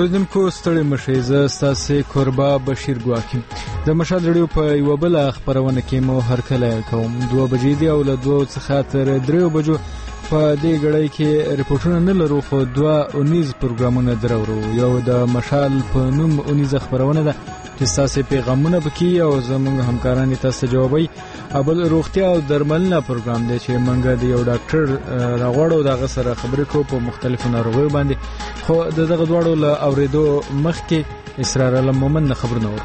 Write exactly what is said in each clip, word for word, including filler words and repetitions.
اوریدونکو ستړي مشئ، زه ستاسې کوربه بشیر ګواکیم. د مشال رادیو په یوه بله خپرونه کې مو هرکلی کوم. دوه بجې دي او له دوو څخه تر دریو بجو په دې ګړۍ کې ریپورټونه نه لرو، خو دوه اونیز پروګرامونه درورو. یو د مشال په نوم اونیزه خپرونه ده چې ستاسې پیغامونه پکې او زموږ همکاران یې تاسو جوابوي. بل روغتیا او درملنه پروګرام دی چې موږ د یو ډاکټر راغواړو، دغه سره خبرې کوو په مختلفو ناروغیو باندې. خو د دغه دواړو له اورېدو مخکې اسرار علم مومن نه خبرونه ورو.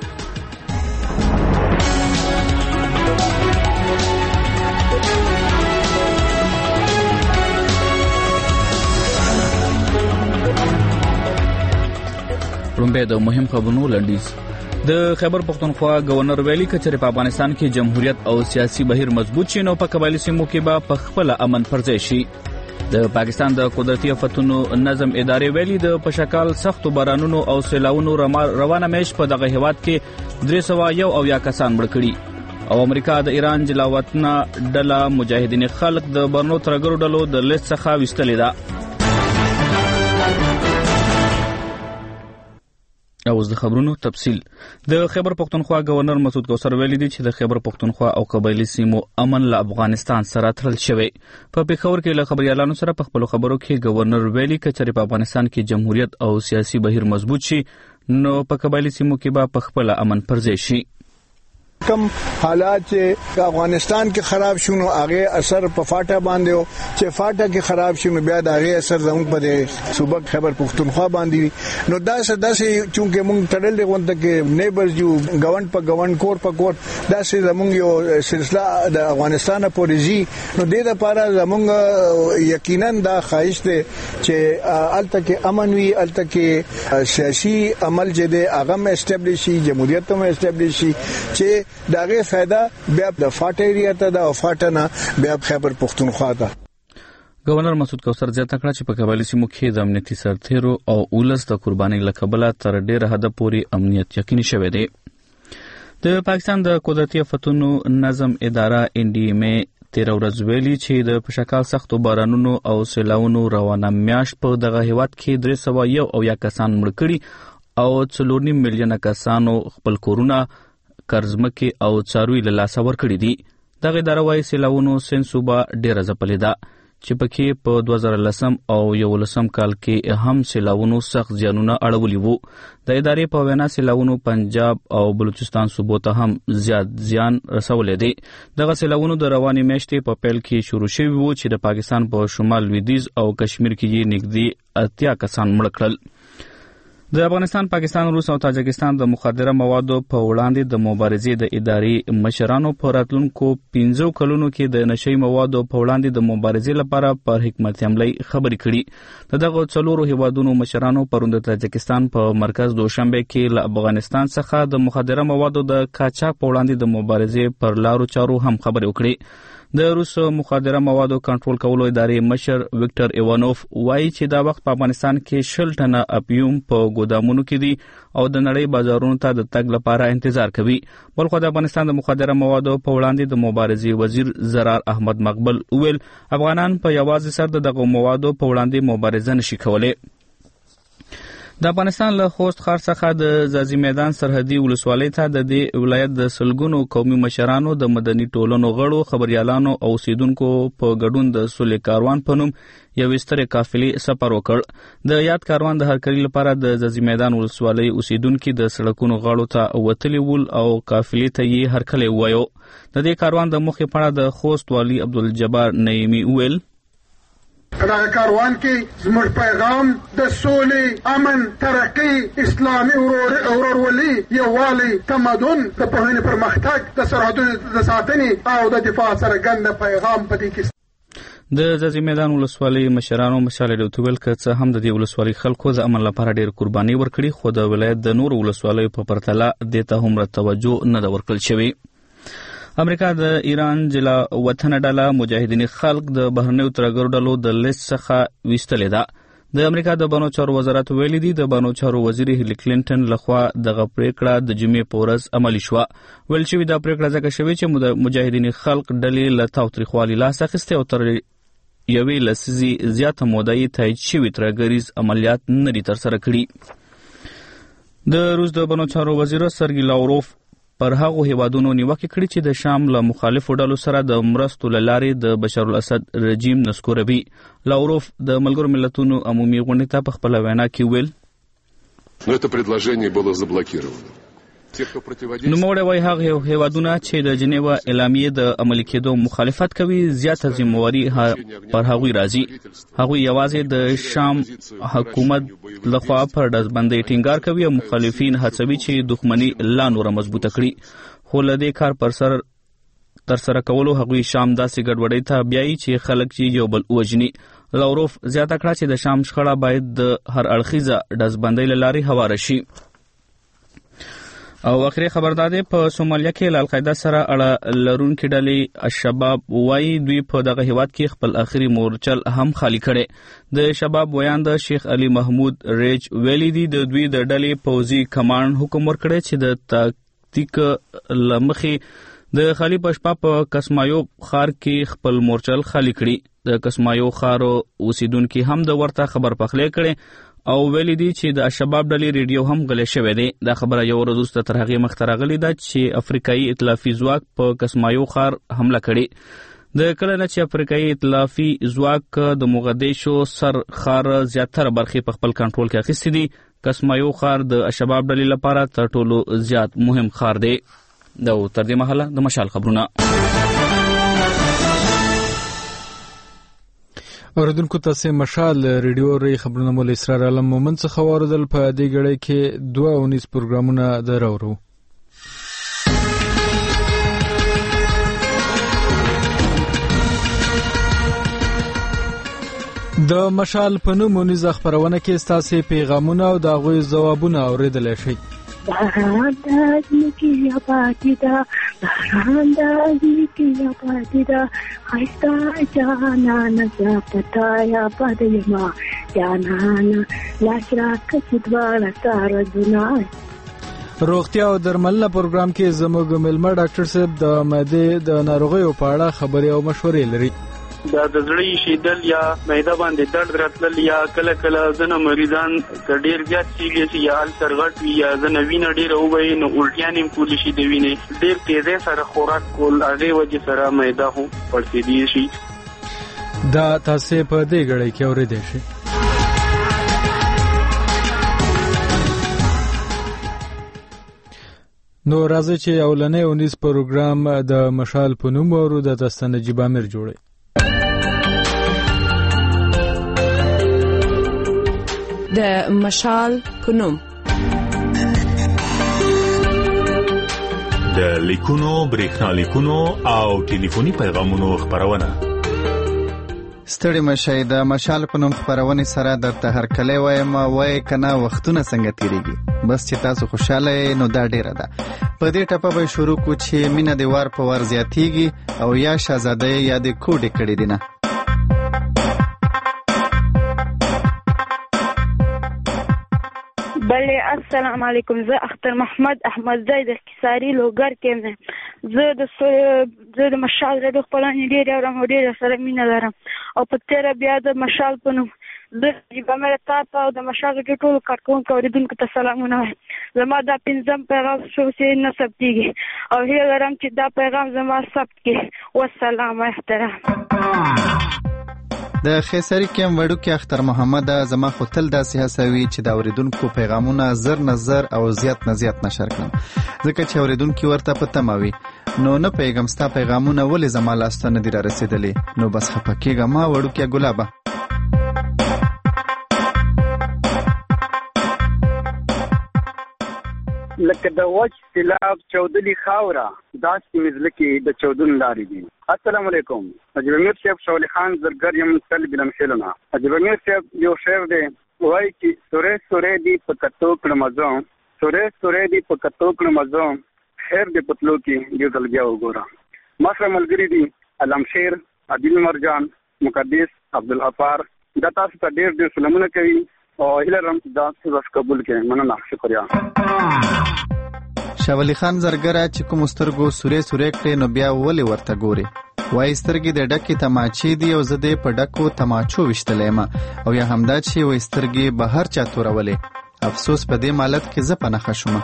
لومبه د مهم خبرونو لنډیز. د خیبر پختونخوا گورنر ویلي کچره په افغانستان کې جمهوریت او سیاسي بهیر مضبوط شي نو په قبایلی سیمو کې به په خپل امن پرځای شي. د پاکستان د قدرتي آفتونو نظم ادارې ویلي د پشکال سختو بارانونو او سیلاونو روانه میش په دغه هیواد کې درې سوه یو اویا کسان مړ کړي او امریکا د ایران جلاوطنه ډله مجاهدین خلق د برنو ترګرو ډلو د لیست څخه وستلې ده. اوس د خبرونو تفصیل. د خیبر پختونخوا گورنر مسعود کوثر ویلي دی چې د خیبر پختونخوا او قبایلی سیمو امن له افغانستان سره تړل شوی. په پیښور کې له خبريالانو سره په خپل خبرو کې گورنر ویلي کچره په افغانستان کې جمهوریت او سیاسي بهیر مضبوط شي نو په قبایلی سیمو کې به په خپل امن پرځای شي. کم حالات چې افغانستان کې خراب شونه هغه اثر په فاټا باندې او چې فاټا کې خراب شونه بیا د هغه اثر زموږ په صوبه خیبر پختونخوا باندې. نو دا څه داسې چې موږ تړل غونډه کې نیبرز یو غوند په غوند کور په کور داسې زموږ یو سلسله د افغانستان پولیسي. نو د دې لپاره زموږ یقینا دا خواهش ده چې الته کې امن وي، الته کې سیاسي عمل چې ده هغه اسټابلیش شي، جمهوریت هم اسټابلیش شي چې داغه فائدہ بیا د فاټ ایریا ته د فاټنه بیا خیبر پختونخوا ته. گورنر مسعود کوثر زیاته کړه چې په قبایلی سیمو کې د امنیتي سرتیرو او اولس د قربانۍ لکبله تر ډیره حد پورې امنیت یقیني شوی دی. د پاکستان د قدرتي آفتونو نظم اداره ان ډي ایم تیر ورځ ویلي چې د پشکال سختو بارانونو او سیلاونو روانه میاشت په دغه هیواد کې درې سوه یو اویا کسان مړ کړي او څلور نیم میلیونه کسانو خپل کورونه قرضمکي او څاروي له لاسه ورکړي دي. دغه اداره وايي سیلاونو سن صوبه ډیره ځپلې ده چې پکې په دوه زره لسم او یولسم کال کې هم سیلاونو سخت زیانونه اړولي وو. د ادارې په وینا سیلاونو پنجاب او بلوچستان صوبو ته هم زیات زیان رسولې دي. دغه سیلاونو د رواني میاشتې په پیل کې شروع شوي وو چې د پاکستان په شمال لویدیځ او کشمیر کې یې نږدې اتیا کسان مړ کړل. د افغانستان، پاکستان، روس او تاجکستان د مخدره موادو په وړاندې د مبارزې د ادارې مشرانو په راتلونکو پنځو کلونو کې د نشي موادو په وړاندې د مبارزې لپاره پر حکمت عملي خبرې کړي. دغه څلورو هیوادونو مشرانو پرون د تاجکستان په مرکز دوشنبه کې له افغانستان څخه د مخدره موادو د قاچاق په وړاندې د مبارزې پر لارو چارو هم خبرې وکړي. د روس مخدره موادو کنټرول کولو ادارې مشر وکټر ایوانوف وایي چې دا وخت په افغانستان کې شل ټنه اپیوم په ګودامونو کې دي او د نړۍ بازارونو ته د تګ لپاره انتظار کوي. بلخو د افغانستان د مخدره موادو په وړاندې د مبارزې وزیر زرار احمد مقبل وویل افغانان په یوازې سر دغه موادو په وړاندې مبارزه نشي کولی. د افغانستان له خوست ښار څخه د ځاځي میدان سرحدي ولسوالۍ ته د دې ولایت د سلګونو قومي مشرانو، د مدني ټولنو غړو، خبريالانو او اوسیدونکو په ګډون د سولې کاروان په نوم یوې سترې قافلې سفر وکړ. د یاد کاروان د هرکلي لپاره د ځاځي میدان ولسوالۍ اوسیدونکي د سړکونو غاړو ته وتلي ول او قافلې ته یې هرکلی ووایو. د دې کاروان د موخې په اړه د خوست والي عبدالجبار نعیمي وویل دا کاروان کې زموږ پیغام د سولې، امن، ترقی، اسلامي ورورولي، یووالي، تمدن، د پوهنې پرمختګ، د سرحدونو د ساتنې او د دفاع څرګند پیغام پدې کې. د ځاځي میدان ولسوالۍ مشرانو مشال ډوتویل که څه هم د دې ولسوالۍ خلکو د امن لپاره ډېر قرباني ورکړي، خو د ولایت د نورو ولسوالیو په پرتله دې ته هومره توجه نه ده ورکړل شوې. امریکا د ایران جلا وطنه ډله مجاهدین خلق د بهرنیو ترګرو ډلو د لیست څخه ویستلې ده. د امریکا د بانو چارو وزارت ویلي دی د بانو چارو وزیر هیلی کلینټن لخوا دغه پریکړه د جمعې په ورځ عملي شوه. ویل شوي دا پریکړه ځکه شوې چې مجاهدین خلق ډلې له تاوتریخوالي لاس اخیستی او تر یوې لسیزې زیاته موده یې تایید شوي ترهګریز عملیات نه دي ترسره کړي. د روس د بڼو چارو وزیر سرګي لاوروف پر هغو هیوادونو نیوکه کړې چې د شام له مخالفو ډلو سره د مرستو له لارې د بشار الاسد رژیم نسکوروي. لاوروف د ملګرو ملتونو عمومي غونډې ته په خپله وینا کې ویل نوموړی وایي هغه هیوادونه چې د جنیوا اعلامیې د عملي کېدو مخالفت کوي زیاته ذمهواري پر هغوی راځي. هغوی یوازې د شام حکومت لخوا پر ډزبندۍ ټینګار کوي او مخالفین هڅوي چې دښمني لا نوره مضبوطه کړي، خو له دې کار پر سر ترسره کولو هغوی شام داسې ګډوډۍ ته بیایي چې خلک چې یو بل ووژني. لاوروف زیاته کړه چې د شام شخړه باید د هر اړخیزه ډزبندۍ له لارې هواره شي. او اخري خبر داده په سومالیا کې له القاعده سره اړه لرونکي ډلې الشباب وایي دوی په دغه هیواد کې خپل اخري مورچل هم خالی کړي. د شباب ویان د شیخ علي محمود ریج ویلي دي د دوی د ډلې پوځي کمانډ حکم ورکړي چې د تاکتیک لمخې د خالی پشپا په کسمایو خار کې خپل مورچل خالی کړي. د کسمایو خار اوسیدونکو هم د ورته خبر پخلی کړي او ویلي دي چې د شباب ډلې ریډیو هم غلې شوې دی. دا خبره یو ورځ وروسته تر هغې مخته راغلې ده چې افریقایي ائتلافي ځواک په کسمایو خار حمله کړې. د کله نه چې افریقایي ائتلافي ځواک د موغدیشو سر خار زیاتره برخې په خپل کنټرول کې اخیستې دي، کسمایو خار د شباب ډلې لپاره تر ټولو زیات مهم خار دی. دا تر دې مهاله د مشال خبرونه. اوریدونکو تاسو مشال ریډیو ری خبرونه مول اسرار عالم مومن څخه واردل په دې غړې کې دوه اونیز پروګرامونه درورو. د مشال په نوم اونیز خبرونه کې تاسو پیغامونه او د غوي ځوابونه اوریدل شئ. دارانداز کی آبادی دا دارانداز کی آبادی دا خیستا جانا نزا پتایا بدیما جانانا لاشرا کچدوالا سارا دنای. روغتیا او درملنه پروګرام کې زموږ ملما ډاکټر صاحب د معدې د ناروغیو په اړه خبرې او مشورې لري. دا د زړه شیدل یا معده باندې درد راتلل یا کله کله ځنه مریضان ډیر زیات سیریس یا السر غټ وي یا ځنه وینه ډیر اوبوي نو الټیان هم کولی شي د وینې ډیر تیزه سره خوراک کول هغه وجه سره معده هم پړسېدي شي. دا تاسو په دې غړې کې اورېدئ شي. نو راځي چې اولنې اونیز پروګرام د مشال په نوم ورو د داستان نجیب امیر جوړي. د مشال په نوم د لیکونو برېښنا لیکونو او ټلیفوني پیغامونو خبرونه. ستړي مشای د مشال په نوم خبرونه سره درته هر کله وایم وای کنه وختونه څنګه تیریږي. بس چې تاسو خوشاله نو دا ډیره ده. په دې ټپه به شروع کو چې مینه د وار په وار زیاتیږي او یا شاهزاده یا د کوډې کړي دي نه. بله السلام علیکم. زه اختر محمد احمد زای د کساری لوګر کې یم. زه د زه د مشال رادیو خپلوانې ډېرې اورم او ډېره سره مینه لرم او په تېره بیا د مشال په نوم زه جیبه مې تا ته او د مشال رادیو ټولو کارکوونکو اورېدونکو ته سلامونه وایم. زما دا پنځم پیغام شو چې نه ثبتېږي او هیله لرم چې دا پیغام زما ثبت کړي. والسلام احترام. د خیسری کېم وړو کې اختر محمد زما خو تل داسې هڅوي چې د اوریدونکو پیغامونه زر نظر او زیات نه زیات نشر کړم ځکه چې اوریدونکو ورته پته ماوي نو نه پیغام ستا پیغامونه ولې زما لاسته نه دي را رسیدلي نو بس خپه کېږه ما وړو کې ګلابه. لکه د وچ سیلاب چودلی خاوره داسې مزله کې د چودون لارې دي. السلام علیکم. عجیب امیر صاحب شولی خان زرګر یم تل بلم شلونه. عجیب امیر صاحب یو شعر دی وایي چې سورې سورې دی په کتو کړم ځو سورې سورې دی په کتو کړم ځو خیر دې پتلو کې یو ځل بیا وګوره. ما سره ملګري دي علم شیر عادل مرجان مقدس عبدالغفار دا تاسو ته ډېر ډېر سلامونه کوي او هیله لرم چې دا څه قبول کړئ. مننه. شکریہ. شاولی خان زرګره چې کوم سترګو سورې سورې کړې نو بیا ولې ورته ګوري. وایي سترګې د ډکې تماچې دي او زه دې په ډکو تماچو ویشتلی یم او یا همدا چې وایي سترګې به هر چا تورولې. افسوس په دې مالت کې زه په نښه شومه.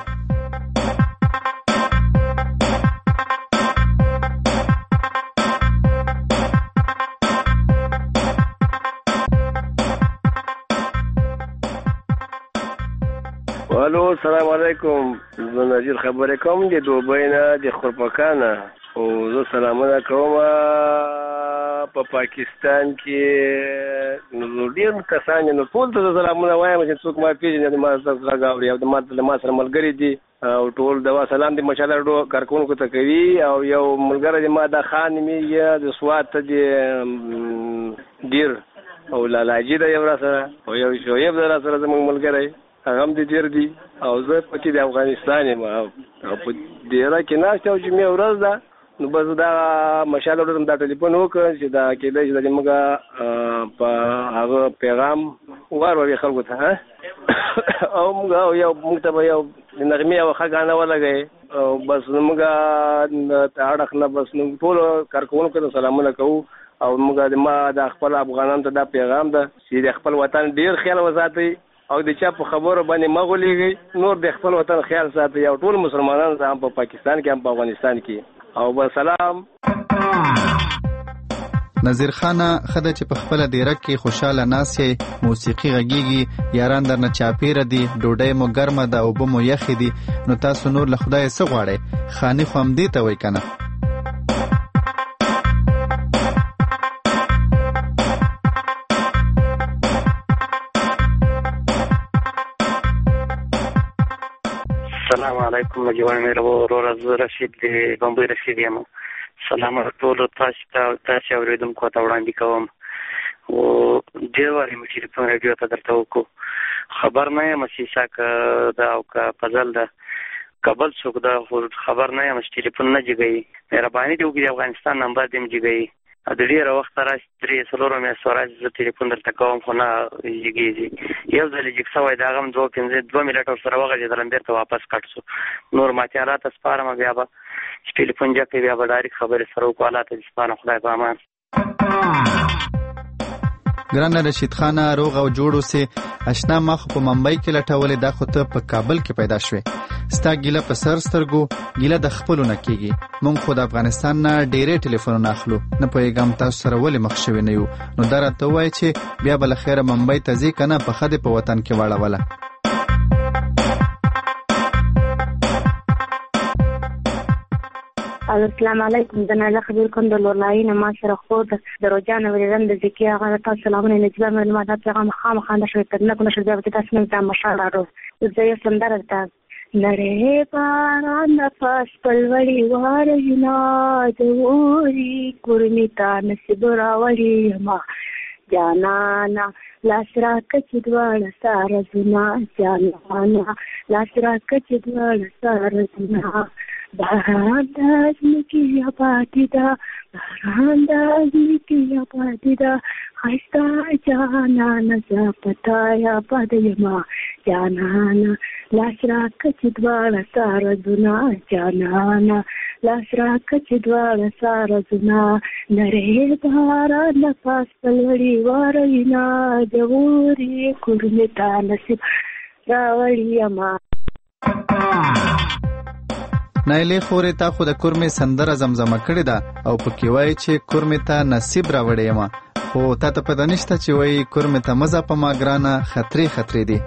الو السلام علیکم، زه نذیر خبرې کوم د دوبۍ نه د خورپکانه او زه سلامونه کوم په پاکستان کې نو ډېر کسان نو ټول ته سلامونه وایم چې څوک ما پیژني ما سره راغوري او د ما ما سره ملګری دي او ټول دوا سلام دې ماشاءالله ډو کارکونکو ته کوي او یو ملګری د ما د خان می د سوات ته ډېر او لالاجی د یو سره او یو شویب د سره زموږ ملګری هغه هم دې ډېر دي او زه پکې د افغانستان یم او په ډېره کې ناست او جمعې ورځ ده نو بس دا ماشاءالله ډېر دا ټلیفون وکړ چې دا کېدای چې موږ په هغه پیغام وروري خلکو ته او موږ یو موږ ته یو نغمې او ښه ولګئ او بس موږ ته اړخ نه بس نو ټول کارکوونکو ته سلامونه کوو او موږ د ما د خپل افغانانو ته دا پیغام ده چې د خپل وطن ډېر خیال وساتئ او د چا په خبرو باندې مغولېږي، نور د خپل وطن خیال ساتي او ټول مسلمانانو ته هم په پاکستان کې هم په افغانستان کې او بسلام. نذیر خانه خدای چې په خپل دیره کې خوشاله ناس یې، موسیقي غږیږي، یاران درنه چاپیره دي، ډوډۍ مو ګرمه ده، اوبه مو یخې دي، نو تاسو نور له خدای څه غواړئ؟ خاني خو همدې ته وایي که نه؟ السلام علیکم مجوان مې ورور زه رشید د بمبئی رشید یم. سلام ټول تاسو ته تاسو اوریدونکو ته وړاندې کوم او ډېر وارې مې ټلیفون راډیو ته درته وکړو، خبر نه یم چې شاکه دا او که فضل ده کابل څوک ده خو خبر نه یم چې ټلیفون نه جګوي. مهرباني دې وکړي افغانستان نمبر دې م جګوي د ډېره وخته راشي درې څلورو میاشتو راشي زه ټلیفون درته کوم خو نه جګېږي. یو ځل یې جګ شوی د هغه هم دوه پنځه دوه منټه ورسره وغځېدلم بېرته واپس کټ شو. نور ماتې راته سپارم بیا به چې ټلیفون جګ کړي بیا به ډایرکټ خبرې سره وکړو. الله ته دې سپارم، خدای په امان. ګرانه رشید خانه روغ او جوړ اوسې. اشنا ما خو په ممبئی کې لټولې، دا خو ته په کابل کې پیدا شوې. ستا ګیله په سر سترګو ګیله د خپلو نه کېږي. موږ خو د افغانستان نه ډېرې ټلیفونونه اخلو، نه پوهېږم تاسو سره ولې مخ شوي نه یو. نو دا راته ووایه چې بیا به له خیره ممبئی ته ځې که نه په ښه دې په وطن کې واړوله. السلام علیکم، د نازه خبر کوم د لورلاین ما سره خو د دروجان ورېدم د ذکی هغه تاسو سلامونه نجبه معلومات پیغام خامخا د شوي تر نه کو نشو ځای تاسو نه ځم مشاله زه یې سندره ده نره باران نفس پلوړی وارجنا دوري کورمیتا نصیب راوړي ما جانانا لاسرا کچ دوړ سار زنا جانانا لاسرا کچ دوړ سار زنا باران دازمکی آبادی دا باران دازمکی آبادی دا خستا جانانا زپتایا بدیما جانانا لاسرا کچ دوړ سار زنا جانانا لاسرا کچ دوړ سار زنا نره باران نفس پلوړی وارجنا دوري کورمیتا نصیب راوړي ما. نایلې خورې تا خو د کورمې سندره زمزمه کړې ده او پکې وایي چې کورمې ته نصیب راوړی یم، خو تا ته پته نشته چې وایي کورمې ته مه ځه په ما ګرانه خطرې خطرې دي.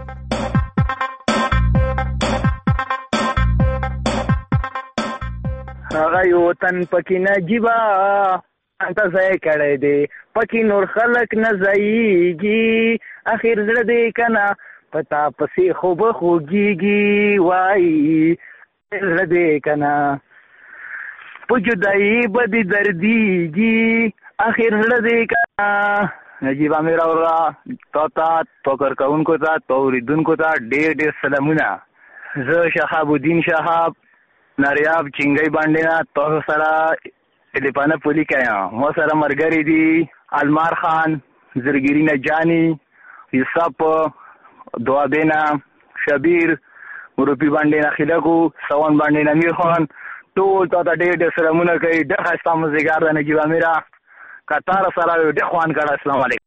هغه یو وطن پکې نجیبه انت ځای کړی دی پکې نور خلک نه ځایږي اخر زړه دی که نه پتا پسې خو به خوږېږي وایي زړه دی که نه په جدایي به دې دردېږي اخر زړه دی که نه. نجیبه مې راوړه تا ته فکر کوونکو ته تو اورېدونکو ته ډېر ډېر سلامونه. زه شهاب الدین شهاب نریاب چنګۍ باندې نه تاسو سره ټلیفونه پولی کایم. مو سره ملګري دي المار خان، زرګري نجاني، یوسف دوابینا، شبیر، مروپی باندې نه خلکو، سوان باندې نه میر خان، ټول ته ډېر ډېر سلامونه کوي. ډېر ښایسته مازدیګر ده نجیب امیر کتار سره ډېر خوند کړه. السلام علیکم.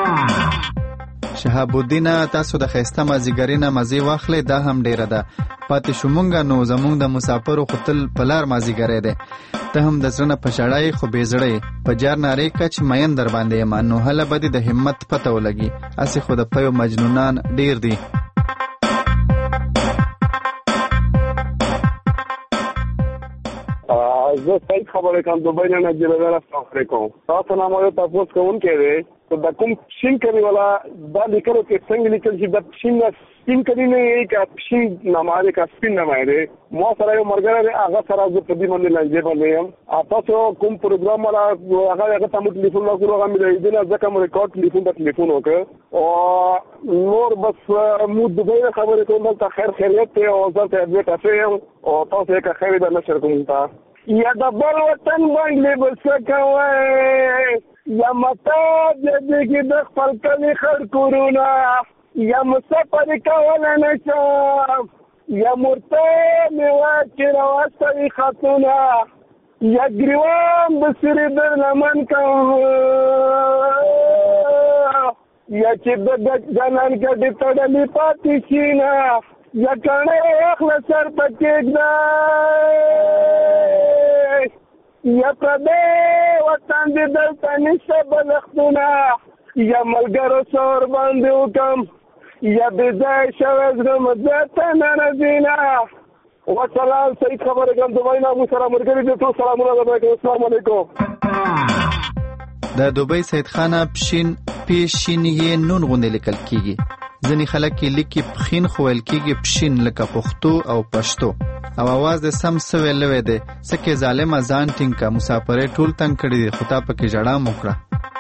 شهاب الدین تاسو د ښایسته مازدیګري نه مزې واخلئ دا هم ډېره ده. پاتې شو مونږه نو زمونږ د مسافرو خو تل په لار مازدیګری دی. ته هم د زړه نه په ژړا یې خو بې زړه یې په جار نارې کړه چې مین در باندې یم نو هله به دې د همت پته ولګي. هسې خو د پیو مجنونان ډېر دي. زه صحیح خبرې کوم دوبۍ نه نجیب امیر السلام علیکم. تاسو نه مو تاسو کوونکی دی دا کوم شین کړي والا دا لیکلو کې څنګه لیکل چې دا شین سپین کړي نه یې کا شین نامه کا سپین نامه دی. مو سره یو مرګره دی هغه سره زه په دې باندې لنجې باندې یم. تاسو کوم پروګرام والا هغه هغه ته ټلیفون وکړو هغه مې دې نه ځکه مې ریکارډ ټلیفون ته ټلیفون وکړ او نور بس مو دوبۍ خبرې کوم ته خیر خیریت او زه ته دې تاسو او تاسو یې خیر دې نشر کوم تا یا د بل وطن باندې بس کوي یا متا دې کې د خپل کلی خړ کورونه یا مسافر کول نه شم یا مرته مې واچ راوستي خاتونه یا ګریوان بسری در لمن کوم یا چې د جنان کې د تړلې پاتې شینه یا کڼه اخله سر پکې دا یا پردې وطن دې دلته نشته بلختونه یا ملګرو سور باندې وکم یا بې ځای شوی زغم زه ته نه راځینه وسلام. صحیح خبرې کوم دوبۍ نه مو سره ملګري دي ټول سلامونه درته. السلام علیکم. د دوبۍ سید خانه پښین پیشین یې نون غوندې لیکل کیږي. ځینې خلک یې لیکي پښین خو ویل کیږي پښین لکه پښتو او پښتو او اواز د سم څه ویلوی دی څه کې ظالمه ځان ټینګ که مسافرۍ ټول تنګ کړي دي خو تا پکې ژړا مو کړه.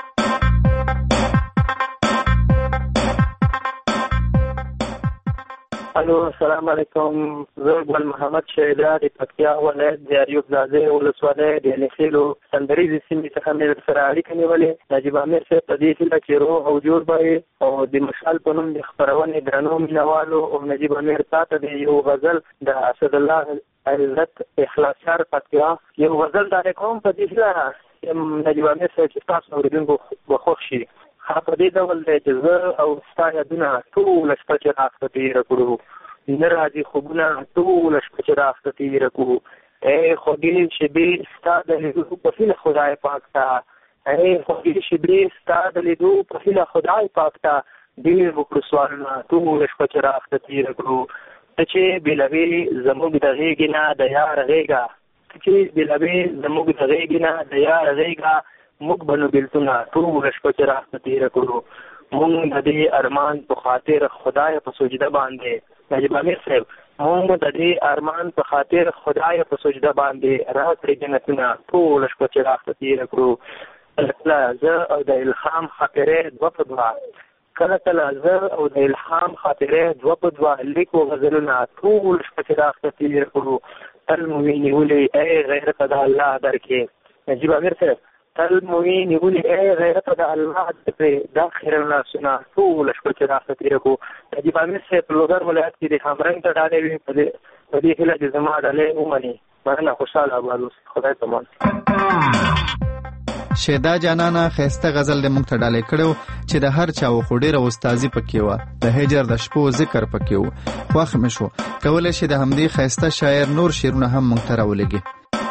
الو السلام علیکم. زه ګل محمد شیدا د پکتیا ولایت د ایوب زاده ولسوالۍ د نخیلو سندریزې سیمې څخه مې سره اړیکه نیولې. نجیب امیر صاحب په دې هیله چې روغ او جوړ به او د مشال په نوم د خپرونې درنو مینوالو او نجیب امیر تاته د یو غزل د اسد الله عزت اخلاصیار پکتیا یو غزل دا کوم په دې هیله نجیب امیر صاحب چې تاسو اوریدونکو به خوښ شي. په دې ډول دی چې زه او ستا یادونه ټوله شپه چې راخته تېره کړو نه راځي خوبونه ټوله شپه چې راخته تېره کړو. ای خوږې شېبې ستا د لیدو په هیله خدای پاک ته ای خوږې شېبې ستا د لیدو په هیله خدای پاک ته ډېر وکړو سوالونه ټوله شپه چې راخته تېره کړو. ته چې بېلوې زموږ د غېږې نه د یار غېږه ته چې بېلوې زموږ د غېږې نه د یار غېږه موږ بنو بیلتونه ټوله شپه چې راخته تېره کړو. موږ د دې ارمان په خاطر خدای په سجده باندې نجیب امیر صاحب موږ د دې ارمان په خاطر خدای په سجده باندې راکړې جنتونه ټوله شپه چې راخته تېره کړو. کله کله زه او د الهام خاطرې دوه په دوه کله کله زه او د الهام خاطرې دوه په دوه لیکو غزلونه ټوله شپه چې راخته تېره کړو. تل مو وي نیولې ای غیرته د الله درکې نجیب امیر صاحب تل موی نیولې ای غیرت د الله دې دا خیر ناسونه ټول شپه چې راخته تېره کړو. نجیب امیر صاحب په لوګر ولایت کې د همرنګ ته ډالۍ وي په دې هیله چې زما ډالۍ ومني. مننه خوشحاله ابالوس خدای پامان. شیدا جانانا ښایسته غزل دې موږ ته ډالۍ کړی چې د هر چا و خو ډېره استازي پکې وه د هجر د شپو ذکر پکې و خوښ مې شو. کولی شي د همدې ښایسته شاعر نور شعرونه هم موږ ته راولېږي.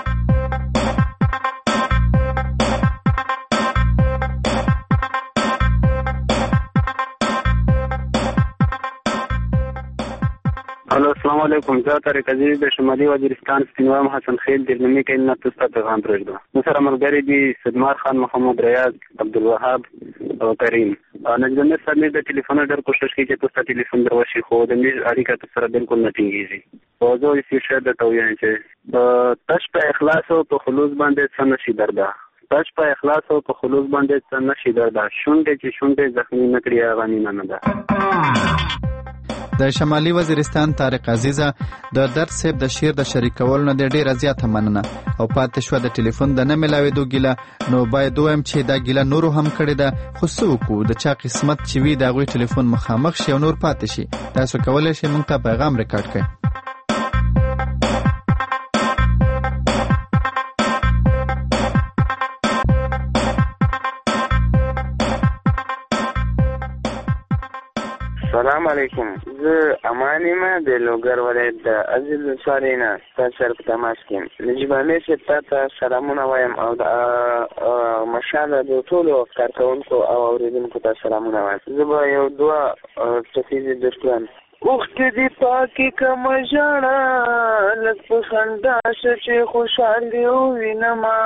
الو السلام علیکم. زه طارق عزیز د شمالي وزیرستان سپینوام حسن خیل دلمي کې نه تاسو ته پیغام پرېږدم. مو سره ملګري دي صدمار خان محمد ریاض عبدالوهاب او کریم. نجیب امیر صاحب مې د ټلیفون ډېر کوشش کوي چې تاسو ته ټلیفون در وشي خو د مې اړیکه تاسو سره بالکل نه ټینګېږي. او زه یې شاید درته ووایم چې تش په اخلاص او په خلوص باندې څه نشي درده تش په اخلاص او په خلوص باندې څه نشي درده شونډې چې شونډې زخمي نه کړي هغه مینه نه ده. د شمالي وزیرستان طارق عزیزه د درد صاحب د شعر د شریکولو نه ډېره زیاته مننه او پاتې شوه د ټلیفون د نه میلاوېدو ګیله. نو باید ووایم چې دا ګیله نورو هم کړې ده خو څه وکړو د چا قسمت چې وي د هغوی ټلیفون مخامخ شي او نور پاتې شي. تاسو کولی شئ موږ ته پیغام ریکارډ کړئ. سلام علیکم. زه امانی ما د لوګر ولایت د عزیز سارینا تاسو سره په تماس کې نجیب امیر صاحب ته سلامونه وایم او د مشاله د ټولو کارکونکو او اوریدونکو ته سلامونه وایم. زه به یو دوه ټکیزې درکړم. وخت دی پاکی کم ژړه لږ په خندا شه چې خوشحالي ووینما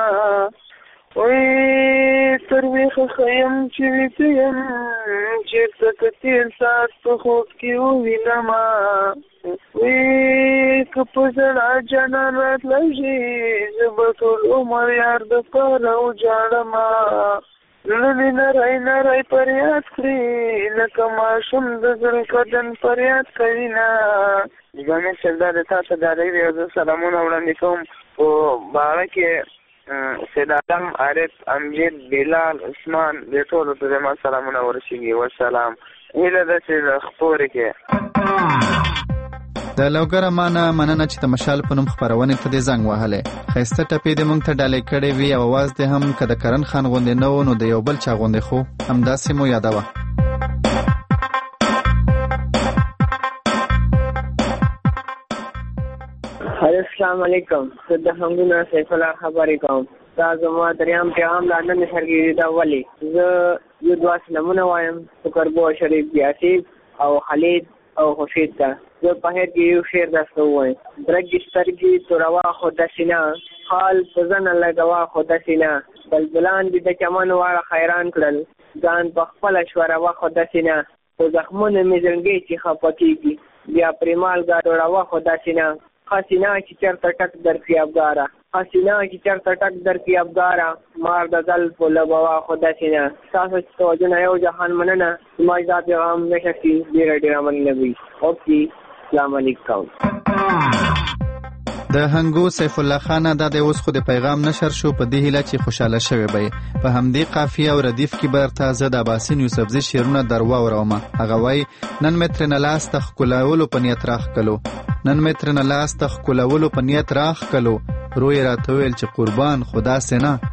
وی تر ویښه خیم چې ویده یم چېرته که تېر ساعت په خوب کې ووینما وی که په زړه جانان راتلی شي زه به ټول عمر یار دپاره وجاړمه زړه مې نری نری فریاد کړي لکه ماشوم د زړه کدن فریاد کوي نه. جامع صاحب دا د تاسو د ریډیو زه سلامونه وړاندې کوم. په باغه کې سید اعظم عارف امجد بلال عثمان د ټولو ته زما سلامونه ورسیږي. والسلام. هیله ده چې د خپورې کې د لوګر امانه مننه چې د مشال په نوم خپرونې ته دې زنګ وهلی. ښایسته ټپې دې موږ ته ډالۍ کړې وي او اواز دې هم که د کرن خان غوندې نه و نو د یو بل چا غوندې خو همداسې مو یادوه. السلام علیکم. زه د همدونه سیف الله خبرې کوم. دا زما دریم پیغام لا نن سرګیري دا ولي زه یو دوه سلامونه وایم سکربو شریف بیاسیب او خالد او خورشید ته. زه په هر کې یو شعر درته ووایم. درګې سترګې توروا خو داسې نه خال په زنه لګوا خو داسې نه بلبلان دې د چمن واړه خیران کړل ځان په خپله شوروا خو داسې نه په زخمونو مې زړګی چې خفه کېږي بیا پرېمال ګاډوړوه خو داسې نه حسینه چې چرته ټک درکړي افګاره حسینه چې چرته ټک درکړي افګاره مار د دل په لبوا خو داسې نه. ستاسو چې توجه یو جهان مننه. زما دا پیغام همیشه کې ډېره ډېره مننه وي. اوکې السلام علیکم. د هنګو سیف الله خان دا د اوس خو د پیغام نشر شو په دې هیله چې خوشاله شوی به په همدې قافیه او ردیف کې به درته زه د اباسین یوسفزي شعرونه در واورم. هغه وایي نن مې ترېنه لاس ته ښکلولو په نیت راښکلو نن مې ترېنه لاس ته ښکلولو په نیت راښکلو روی راته ویل چې قربان خو داسې نه.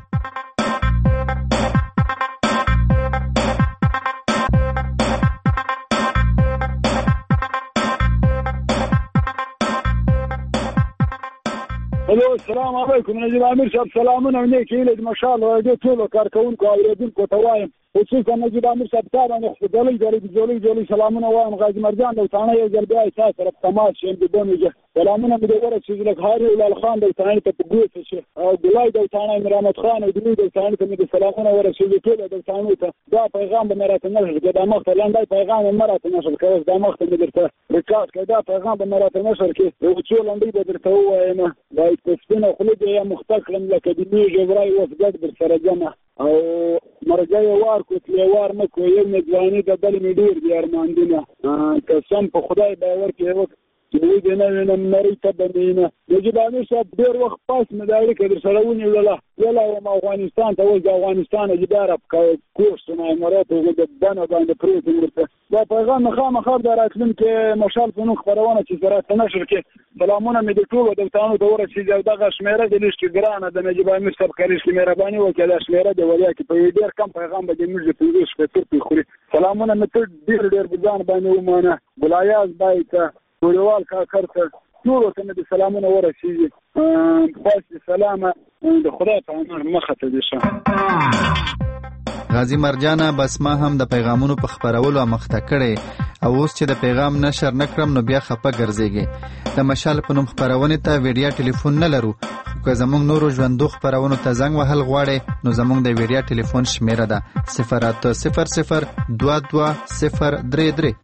الو السلام علیکم. نجیب امیر صاحب سلامونه نیک هیله د مشال رادیو ټولو کارکونکو او اوریدونکو ته وایم. خصوصا نجیب امیر صاحب ته باندې خدای دې جوړي جوړي سلامونه وایم. غازی مرجان د ثانه یو ځل بیا تاسو سره تماس شیم د دونیږي سلامونه مې ډیره چې لکه هاري ولال خان د ثانه ته پګوس شي او ګلای د ثانه مرامت خان او د ثانه ته مې سلامونه ورسېږي ټول د ثانه ته دا پیغام به مراته نشر دا مخ لاندې پیغام مراته نشر کوي دا مخ ته درته ریکارډ کړه دا پیغام به مراته نشر کې یو څو لاندې به درته وایم. دا سپینه خلک یې مختکلم لکه د میږي غړای وسګد در سره جمع او مرګي وار کوتلی وار مکو یو نځواني د بل میډیر دی ارماندینه قسم په خدای باور کې وخت چې دې نه نه مری ته بنینه. نجیب امیر صاحب ډیر وخت پاس مداري کې در سره ونی ولا ولا افغانستان ته وځي افغانستان اداره کوښښ نه امارات او د بنا باندې پروت ورته دا پیغام خامخا دراتلم کې مشال په نوم خبرونه چې زراعت نشر کې سلامونه مې د ټولو دلتانو د ورسې دغه شمیره د لیست ګرانه د نجیب امیر صاحب کلیش مهرباني وکړه شمیره د ولیا کې په ډیر کم پیغام به د موږ په دې شپه په خوري سلامونه مې ډیر ډیر بجان باندې ومانه ګلایاز بایته ټولوال کا کړ ټول ته د سلامونه ورسېږي. خاص سلامه د خدای په امر مخه ته دي شه. غازی مرجانه بس ما هم د پیغامونو په خبرولو مخته کړي او اوس چې د پیغام نشر نکړم نو بیا خپه ګرځېږي. د مشال په نوم خبرونې ته ویډیا ټلیفون نه لرو که زموږ نورو ژوندو خبرونو ته زنګ وهل غواړئ نو زموږ د ویډیا ټلیفون شمیره ده صفر اته صفر صفر دوه دوه صفر درې درې.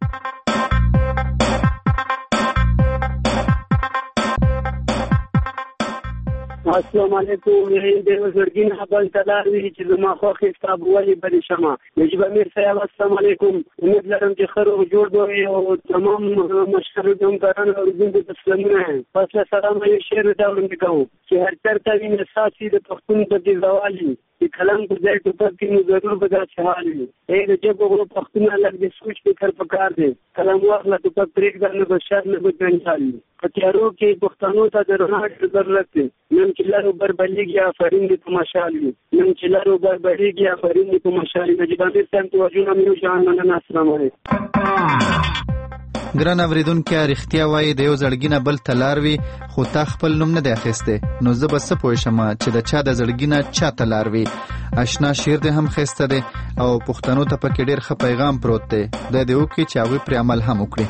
السلام علیکم. د وزرګین خپل تلار وی چې زما خو خطاب ولې بل شمه. نجیب امیر صاحب السلام علیکم. امید لرم چې خیر او جوړ دوی او تمام مشکل دوم کاران او زنده تسلیمونه. پس سلام علیکم شعر دا وړاندې کوم چې هر چرته ویني ساتي د پښتون په دې زوالي چې کلام په ځای ټوپک کې نو ضرور به دا حال وي. اې د جګو غرو پښتون لږ د سوچ فکر پکار دی. کلام واخله ټوپک پرېږده نه به شر نه به جنجال وي. په تیارو کې پښتنو ته د رڼا ضرورت دی. نن چې لارو بربلیږي آفرین دې په مشال وي. نن چې لارو بربلیږي آفرین دې په مشال وي. نجیب امیر صاحب توجه نه مې وشان. السلام علیکم. ګران اوریدونکو رښتیا وایي د یو زړګي نه بل ته لار وي خو تا خپل نوم نه دی اخیستی نو زه به څه پوه شم چې د چا د زړګي نه چا ته لار وي. اشنا شعر دې هم ښایسته دی او پښتنو ته پکې ډېر ښه پیغام پروت دی. خدای دې وکړي چې هغوی پرې عمل هم وکړي.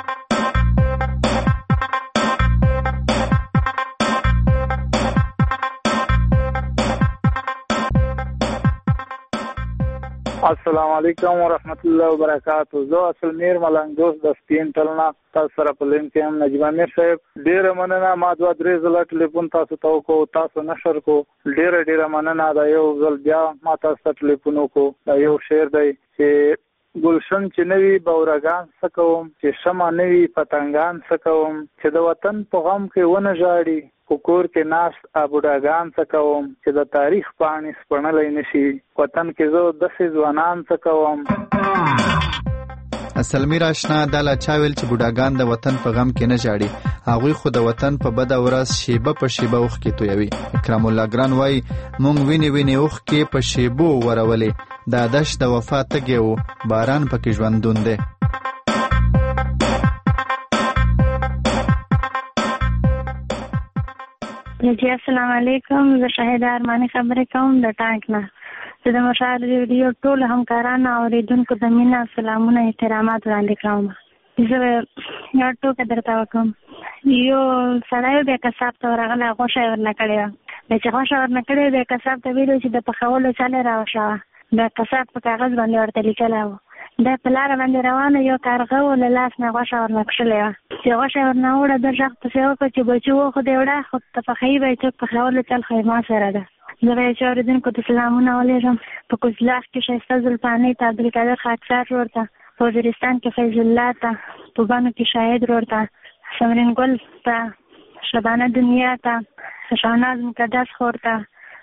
السلام علیکم ورحمت الله وبرکاتہ. زه اصل میر ملنګ دوست د سپین تلنا تاسو سره په لین کې هم نجیب امیر صاحب ډیره مننه. ما دوه درې ځله ټلیفون تاسو ته وکړو تاسو نشر کو ډیره ډیره مننه. دا یو ځل بیا ما تاسو ته ټلیفون وکړو. دا یو شعر دی چې ګلشن چې نوی بورګان سکوم چې شمع نوی پتنګان سکوم چې د وطن په غم کې ونه ژاړي کور کې ناست ابوډاګان سکوم چې د تاریخ پاڼې سپړنلی نشي وطن کې زه داسې ځوانان سکوم. اصل میر اشنا دا لا چا ویل چې بوډاګان د وطن په غم کې نه ژاړي هغوی خو د وطن په بده ورځ شیبه په شیبه اوښکې تویوي. اکرام الله ګران وایي مونږ وینې وینې اوښکې په شیبو ورولې دا دشت د وفا تږی و باران پکې ژوندون دی. جی السلام علیکم. زه شاهده ارماني خبرې کوم د ټانک نه. زه د مشال ریډیو ټول همکارانو او اوریدونکو ته مینه سلامونه احترامات وړاندې کوم. زه یو ټوکه درته وکړم. یو سړی بیا کساب ته ورغلی غوښه یې ورنه کړې وه. بیا چې غوښه ورنه کړې بیا کساب ته ویلو چې د پخولو چلې راوښوه. بیا کساب په کاغذ باندې ورته لیکلی و. دا په لاره باندې روانه یو کارغه و له لاس نه غوښه ورنه کښلې وه. چې غوښه یې ورنه وړه ده غږ پسې وکړه چې بچي وخو دی وړه خو ته پخوي به یې څوک پخولو چل خو یې ما سره ده. زه به یې چې اورېدونکو ته سلامونه ولېږم. په کوزلاخ کې ښایسته زلفانۍ ته عبدالقادر خاکسار ورور ته په وزیرستان کې فیض الله ته په بنو کې شاهد ورور ته سمرین ګل ته شبانه دنیا ته شاهناز مقدس خور ته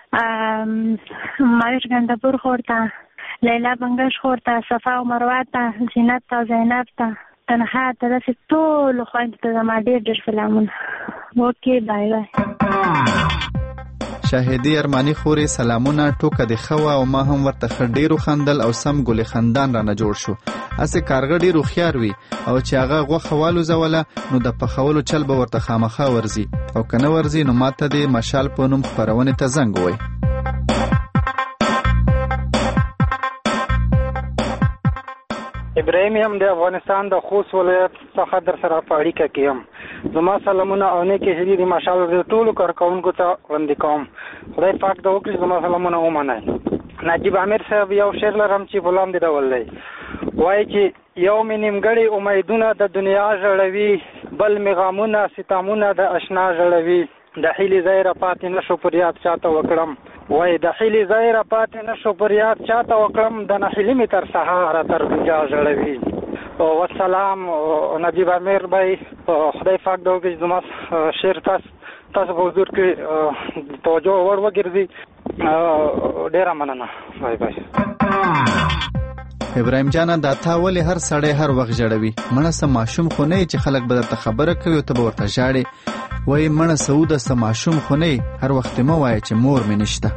مایوش ګندپور خور ته لیلا بنګش خور ته صفا او مروه ته زینت ته زینب ته تنها ته داسې ټولو خویندو ته زما ډېر ډېر سلامونه. اوکې بای بای. شاهدي ارماني خورې سلامونه ټوکه دې ښه وه او ما هم ورته ښه ډېر وخندل او سم ګلې خندان رانه جوړ شو. هسې کارغه ډېر هوښیار وي او چې هغه غوښه والوځوله نو د پخولو چل به ورته خامخا ورځي او که نه ورځي نو ماته دې مشال په نوم خپرونې ته زنګ ووایي. ابراهیم یم د افغانستان د خوست ولایت څخه در سره په اړیکه کې یم. زما سلامونه او نیکې هیلې د مشال د ټولو کارکوونکو ته وړاندې کوم. خدای پاک دې وکړي زما سلامونه ومنئ. نجیب امیر صاحب یو شعر لرم چې په لاندې ډول دی. وایي چې یو مې نیمګړي امیدونه د دنیا ژړوي بل مې غمونه ستمونه د اشنا ژړوي د هیلې ځای را پاتې نشو پر یاد چاته وکړم. وای د هیلې ځای را پاتې نشو پر یاد چاته وکړم د نهیلې مې تر سهاره تربوجا ژړوي. والسلام نجیب امیر بھائی خدای پاک دې وکړي زما شعر تاسو تاسو په حضور کې توجه ور وګرځي. ډېره مننه. بای بای. ابراهیم جانا دا تا ولې هر سړی هر وخت ژړوي مړه څه ماشوم خو نه چې خلک به درته خبره کوي او ته به ورته ژاړې. وایي مړه سعوده څه ماشوم خو نه هر وخت مه وایه چې مور مې نشته.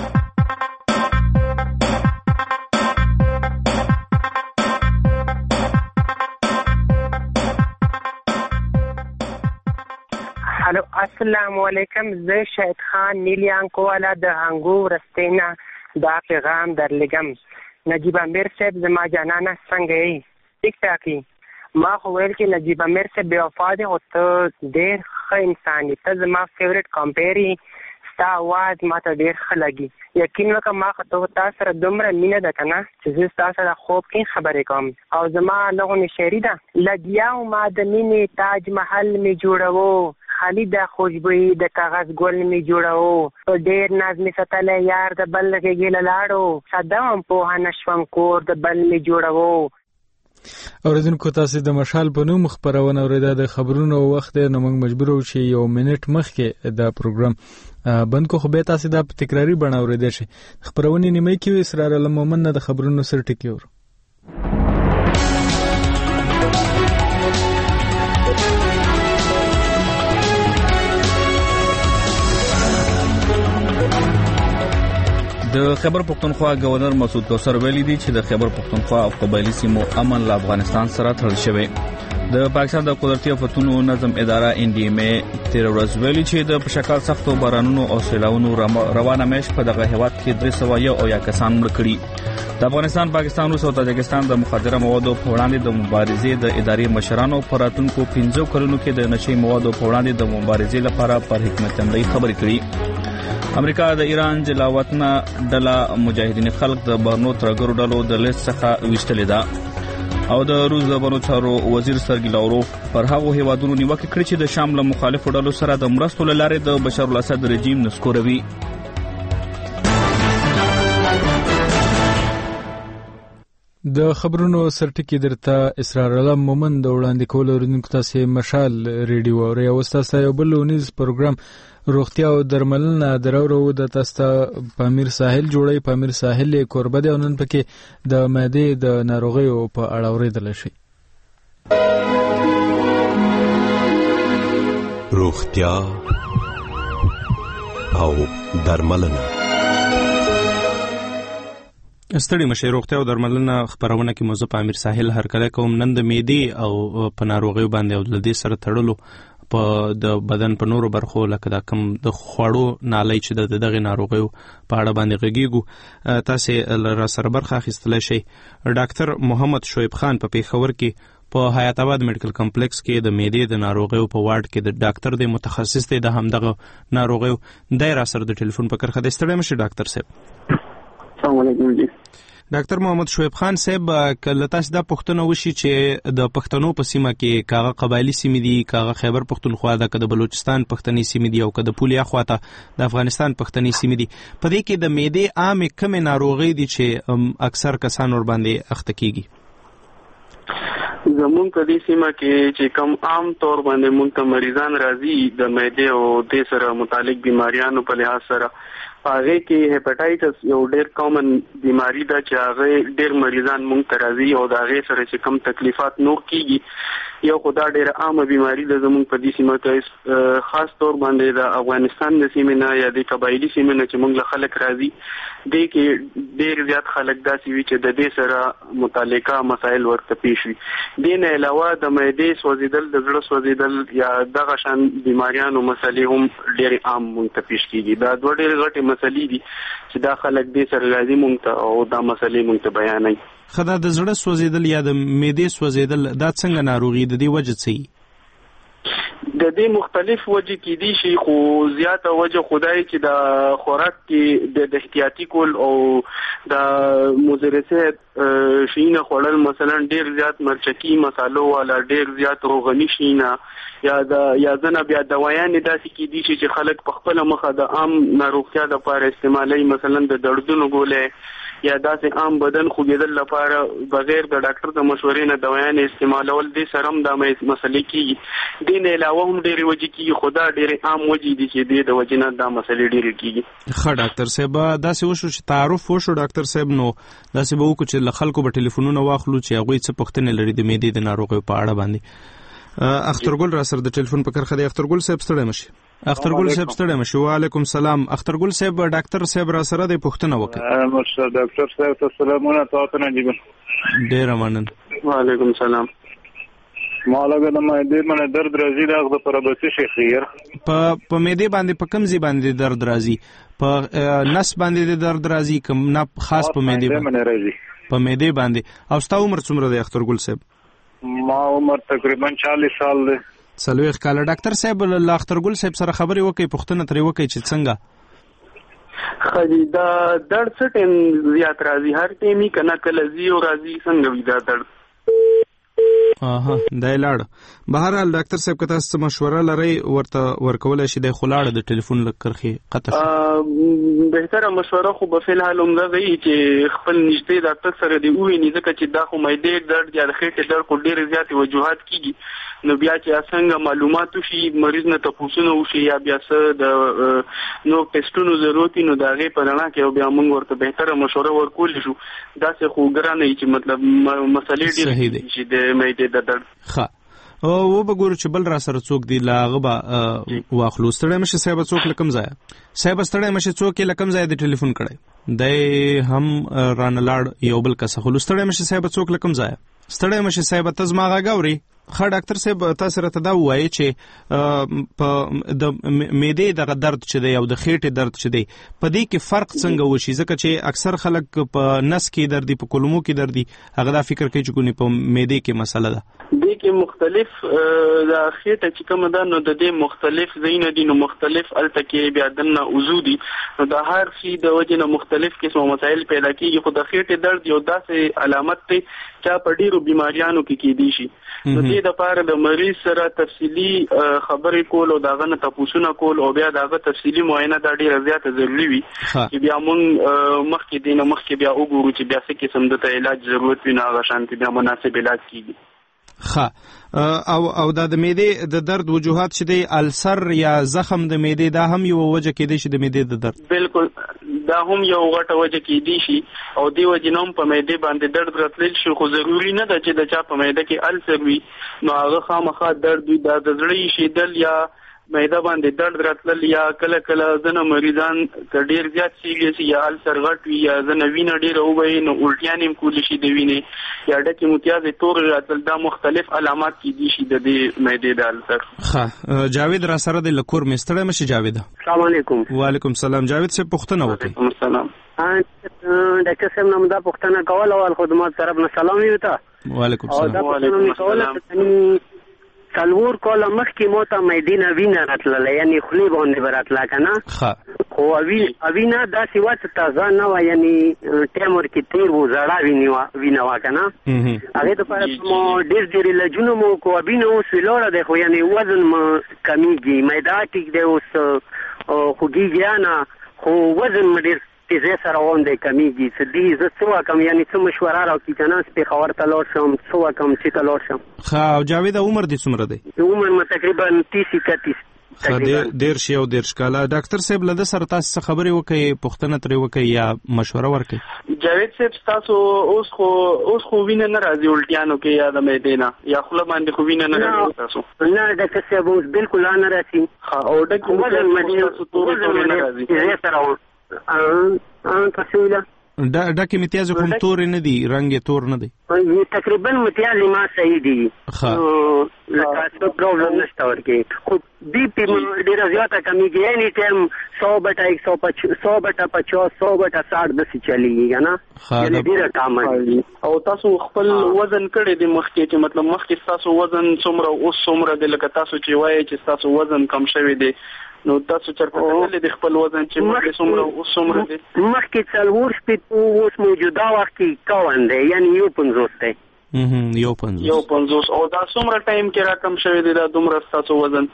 هلو السلام علیکم. زه شهید خان نیلیانکو والا د هنګو رستینا دا پیغام درلګم. نجیب امیر صاحب زما جانانه څنګه یې؟ ټیک ټاک یې. ما خو ویل چې نجیب امیر صاحب بې وفا دی خو ته ډېر ښه انسان یې. ته زما فیورټ کمپیر یې. ستا اواز ما ته ډېر ښه لګي. یقین وکړه ما خو ته تا سره دومره مینه ده که نه چې زه ستا سره خوب کې خبرې کوم. او زما لغونې شاعري ده لګیا وما د مینې تاج محل مې جوړوو خالي د خوشبویي د کاغذ ګل مې جوړوو ډېر ناز مې ساتلی یار د بل غېږې له لاړو ساده وم پوهه نه شوم کور د بل مې جوړوو. اوریدونکو تاسو د مشال په نوم خبرونه اوریدا د خبرونو وخت نو موږ مجبور و چې یو منټ مخکې دا پروګرام بند کو خو به تاسو دا تکراری بڼه اوریدئ شي. خبرونه نیمه کې اسرار المومن د خبرونو سر ټکی ور د خیبر پختونخوا گورنر مسعود کوثر ویلي دی چې د خیبر پختونخوا او قبایلی سیمو امن له افغانستان سره تړل شوی. د پاکستان د قدرتي آفتونو نظم اداره ان ډي ام ای تیر ورځ ویلي چې د پشکال سختو بارانونو او سیلاونو روانه مېش په دغه هیواد کې درې سوه یو او یا کسان مړ کړي. د افغانستان، پاکستان، روس او تاجکستان د مخدره موادو په وړاندې د مبارزې د ادارې مشرانو په راتلونکو پنځو کلونو کې د نشي موادو په وړاندې د مبارزې لپاره پر حکمت عملي خبرې کړي. امریکا د ایران جلاوطنه ډله مجاهدین خلق د بهرنو ترګرو ډلو د لیست څخه ویشتلې ده او د روس د بهرنیو چارو وزیر سرګی لاوروف پر هغو هیوادونو نیوکه کړې چې د شام له مخالفو ډلو سره د مرستو له لارې د بشار الاسد رژیم نسکوروي. د خبرونو سرټکی درته اسرار الله مومن د وړاندې کولو ورنکو تاسو مشال ریډیو او یا وستاسو یو بل ونیز پروګرام روغتیا او درملنه درورو د تاسو پامیر ساحل جوړي. پامیر ساحل کوربه دی او نن پکې د معدې د ناروغیو په اړه اوریدل شي. روغتیا او درملنه. ستړي مشه روغتیا او درملنه خبرونه کې موضوع پامیر ساحل هر کله کوم نن د معدې او په ناروغیو باندې او د دې سره تړلو په د بدن په نورو برخو لکه دا کم د خوړو نالۍ چې د دغه ناروغیو په اړه باندې غږیږو تاسو را سره برخه اخیستلی شئ. ډاکټر محمد شعیب خان په پیښور کې په حیات آباد میډیکل کمپلیکس کې د معدې د ناروغیو په وارډ کې د ډاکټر د متخصص دی د همدغه ناروغیو د را سره د ټلیفون په کرخه د ستړي مشه ډاکټر صاحب. السلام علیکم. جی ډاکټر محمد شعیب خان صاحب، کله تاسو دا پوښتنه وشي چې د پښتنو په سیمه کې کاغه قبایلی سیمې دي، کاغه خیبر پښتونخوا ده، که د بلوچستان پښتني سیمې دي او که د پولیا خواته د افغانستان پښتني سیمې دي، په دې کې د معدې عامې کمې ناروغۍ دي چې اکثر کسان ور باندې اخته کیږي؟ زمون په دې سیمه کې چې کم عام طور باندې مونږ ته مریضان راځي د معدې او د سره متعلق بیماریانو په لحاظ سره، هغه کې هپاتایټس یو ډېر کامن بیماری ده چې هغه ډېر مریضان مونږ ته راځي او د هغه سره چې کم تکلیفات نور کیږي. یو خدا ډېر عامه بیماری ده زمون په دې سیمه کې، خاص طور باندې د افغانستان د سیمې نه یا د قبایلی سیمې نه چې مونږ له خلک راځي، دې کې ډېر زیات خلک داسې وي چې د دې سره متعلقه مسایل ورته پیښ وي. دې نه علاوه د معدې سوځیدل، د زړه سوځیدل یا دغه شان بیماریانو مسلې هم ډېر عام مونږ ته پیښ کیږي. دا دوه ډېر غټې مسلې دي چې دا خلک دې سره راځي مونږ ته او دا مسلې مونږ ته بیانوي. خدا د زړه سوځیدل یا د معدې سوځیدل دا څنګه ناروغي د دې وجه څه؟ د دې مختلف وجه کې دي شي، خو زیاته وجه خدای چې د خوراک کې د احتیاطي کول او د مضرسه شینه خوړل، مثلا ډیر زیات مرچکی مسالو والا ډیر زیات روغنی شینه یا د یا ځنه بیا دوايان داسې کې دي چې خلک په خپل مخه د عام ناروغتیا لپاره استعمالي، مثلا د دردونو ګولې یا داسې عام بدن خوږیدل لپاره بغیر د ډاکټر د مشورې نه دوايان استعمالول دي سرم د مسلې کیږي. دین علاوه هم ډېری وجې کیږي، خدا ډېری عام وجې دي چې د وجنه د مسلې ډېری کیږي. ښه ډاکټر صاحب، داسې وشو چې تعارف وشو ډاکټر صاحب، نو داسې به وکړو چې له خلکو به ټلیفونونه واخلو چې هغوی څه پوښتنې لري د معدې د ناروغیو په اړه باندې. اخترګل را سره د ټلیفون په کرخه دی. اخترګل صاحب ستړی مشي. اخترګل صاحب ستړی مشي. وعلیکم السلام. اخترګل صاحب، ډاکټر صاحب را سره د پوښتنه وکړه. مرشد ډاکټر صاحب ته سلامونه. تاسو نه جيبن ډیر مننه. وعلیکم السلام. مالګه د معدې باندې درد راځي، دا د پرابطي شي خیر په په معدې باندې په کم ځای باندې درد راځي؟ په نس باندې درد راځي کوم نه خاص په معدې باندې راځي؟ په معدې باندې. او ستا عمر څومره دی اخترګل صاحب؟ ما عمر تقریبا چالیس سال دی. څلوېښت کاله. ډاکټر صاحب له اخترګل صاحب سره خبرې وکړئ، پوښتنه ترې وکړئ چې څنګه خدي دا درد څه ټیم زیات راځي؟ هر ټیمي کنه کله زی او راځي څنګه وي دا درد؟ اها دا لاړ. بهرحال ډاکټر صاحب که تاسو مشوره لرئ ورته ورکولای شي، د خلاړه د ټلیفون لکرخي قطع شي. بهتره مشوره خو په فلحال هم دا وی چې خپل نږدې ډاکټر سره دی وویني، ځکه چې دا خو معدې درد یا د خېټې درد خو ډېر زیات وجوهات کیږي، نو بیا چې څنګه معلومات وشي، مریض نه تاسو وشي یا بیا څه د نو ټیسټونو ضرورت نو دا غي په لړا کې بیا موږ ورته بهتره مشوره ورکول شو. دا څه خو ګرانه چې مطلب مسلې ډېر چې د معدې د درد. ښه، او وګورو چې بل را سره څوک دی لاغه با واخلو. ستړی مشه صاحب څوک لکم ځای صاحب ستړی مشه څوک لکم ځای د ټلیفون کړي د هم ران لاړ یو بل کس خلو. ستړی مشه صاحب څوک لکم ځای ستړی مشه صاحب ته زما غږ اوري؟ ښه ډاکټر صاحب تاسو راته دا ووایئ چې په د معدې دغه درد چې دی او د خېټې درد چې دی په دې کې فرق څنګه وشي؟ ځکه چې اکثر خلک په نس کې دردي، په کولمو کې دردي، هغه دا فکر کوي چې ګونې په معدې کې مسله ده. دې کې مختلف د خېټه چې کومه ده نو د دې مختلف ځایونه دي، نو مختلف هلته کې بیا دننه عضو دي، نو د هر شي د وجې نه مختلف قسمه مسایل پیدا کېږي. خو د خېټې درد یو داسې علامت دی چې په ډېرو بیماریانو کې کېدی شي. نو دې دپاره د مریض سره تفصیلي خبرې کول او د هغه نه تپوسونه کول او بیا د هغه تفصیلي معاینه دا ډېره زیاته ضروري وي چې بیا موږ مخکې دې نه مخکې بیا وګورو چې بیا څه قسم دته علاج ضرورت وي، نو هغه شانتې بیا مناسب علاج کېږي. ښه او او دا د معدې د درد وجوهات چې دی السر یا زخم د معدې دا هم یو وجه کېدی شي د معدې د درد؟ بالکل دا هم یو غټه وجه کېدی شي او دې وجې نه هم په معدې باندې درد راتللی شي، خو ضروري نه ده چې د چا په معده کې السر وي نو هغه خامخا درد وي. دا د زړه ایښېدل یا معده باندې درد راتلل یا کله کله ځنه مریضان که ډېر زیات سیریس یا السر غټ وي یا ځنه وینه ډېره ووهي نو الټیانې هم کولی شي د وینې یا ډکې متیازې تورې راتلل، دا مختلف علامات کېدي شي د دې معدې د السر. ښه جاوید را سره دی له کور مې ستړی مشي جاوید؟ السلام علیکم. وعلیکم السلام. جاوید صاحب پوښتنه وکړئ. وعلیکم السلام. ډاکټر صاحب نه دا پوښتنه کوله او خدمات طرف نه سلام وي ته. وعلیکم السلام. وعلیکم السلام. څلور کاله مخکې مو ته معدې نه وینه راتلله، یعنی خولې باندې به راتله که نه؟ ښه. خو وینه داسې وه چې تازه نه وه، یعنی ټایم ورکې تېر و، زړه وینه وه که نه؟ هغې دپاره مو ډېر ډېر علاجونه مو وکړو، وینه اوس ولاړه دی خو یعنی وزن مو کمیږي، معده ټیک دی اوس خوږېږي نه، خو وزن مو ډېر تیزی سره وانده کمیږي. څه دي زه څه وکړم، یعنی څه مشوره راکړي که نه پېښور ته لاړ شم، څه وکړم چې ته لاړ شم؟ ښه. او جاوید عمر دې څومره دی؟ عمر مو تقریبا تیس اکتیس. ښه دېرش یو دېرش کاله. ډاکټر صاحب له ده سره تاسو څه خبرې وکړئ، پوښتنه ترې وکړئ یا مشوره ورکړئ؟ جاوید صاحب ستاسو اوس خو اوس خو وینه نه راځي الټیانو کې یا د معدې نه یا خوله باندې خو وینه نه راځي تاسو؟ نه ډاکټر صاحب اوس بالکل نه راځي. ښه. او ډکې متیازې تورې تورې نه راځي؟ تیزی سره تاسو ویله ډکې متیازې خو هم تورې نه دي، رنګ یې تور نه دی؟ تقریبا متیازې ما صحیح دي، لکه څه پرابلم نشته ورکې، خو بی پي ډېره زیاته کمیږي، اینی ټایم سو بټه ایک سو بټه پچاس سو بټه ساठ داسې چلیږي که نه، یعنې ډېره کامه دي. او تاسو خپل وزن کړی دی مخکې چې مطلب مخکې ستاسو وزن څومره اوس څومره دی، لکه تاسو چې وایئ چې ستاسو وزن کم شوی دی نو تاسو چېرته کتلی دی خپل وزن چې مخکې څومره اوس څومره دی؟ مخکې څلور شپېته، اوس موجوده وخت کې کون دی، یعنی یو پنځوس دی. یو پنځوس یو پنځوس. او دا څومره ټایم کې را کم شوی دی دا دومره ستاسو وزن؟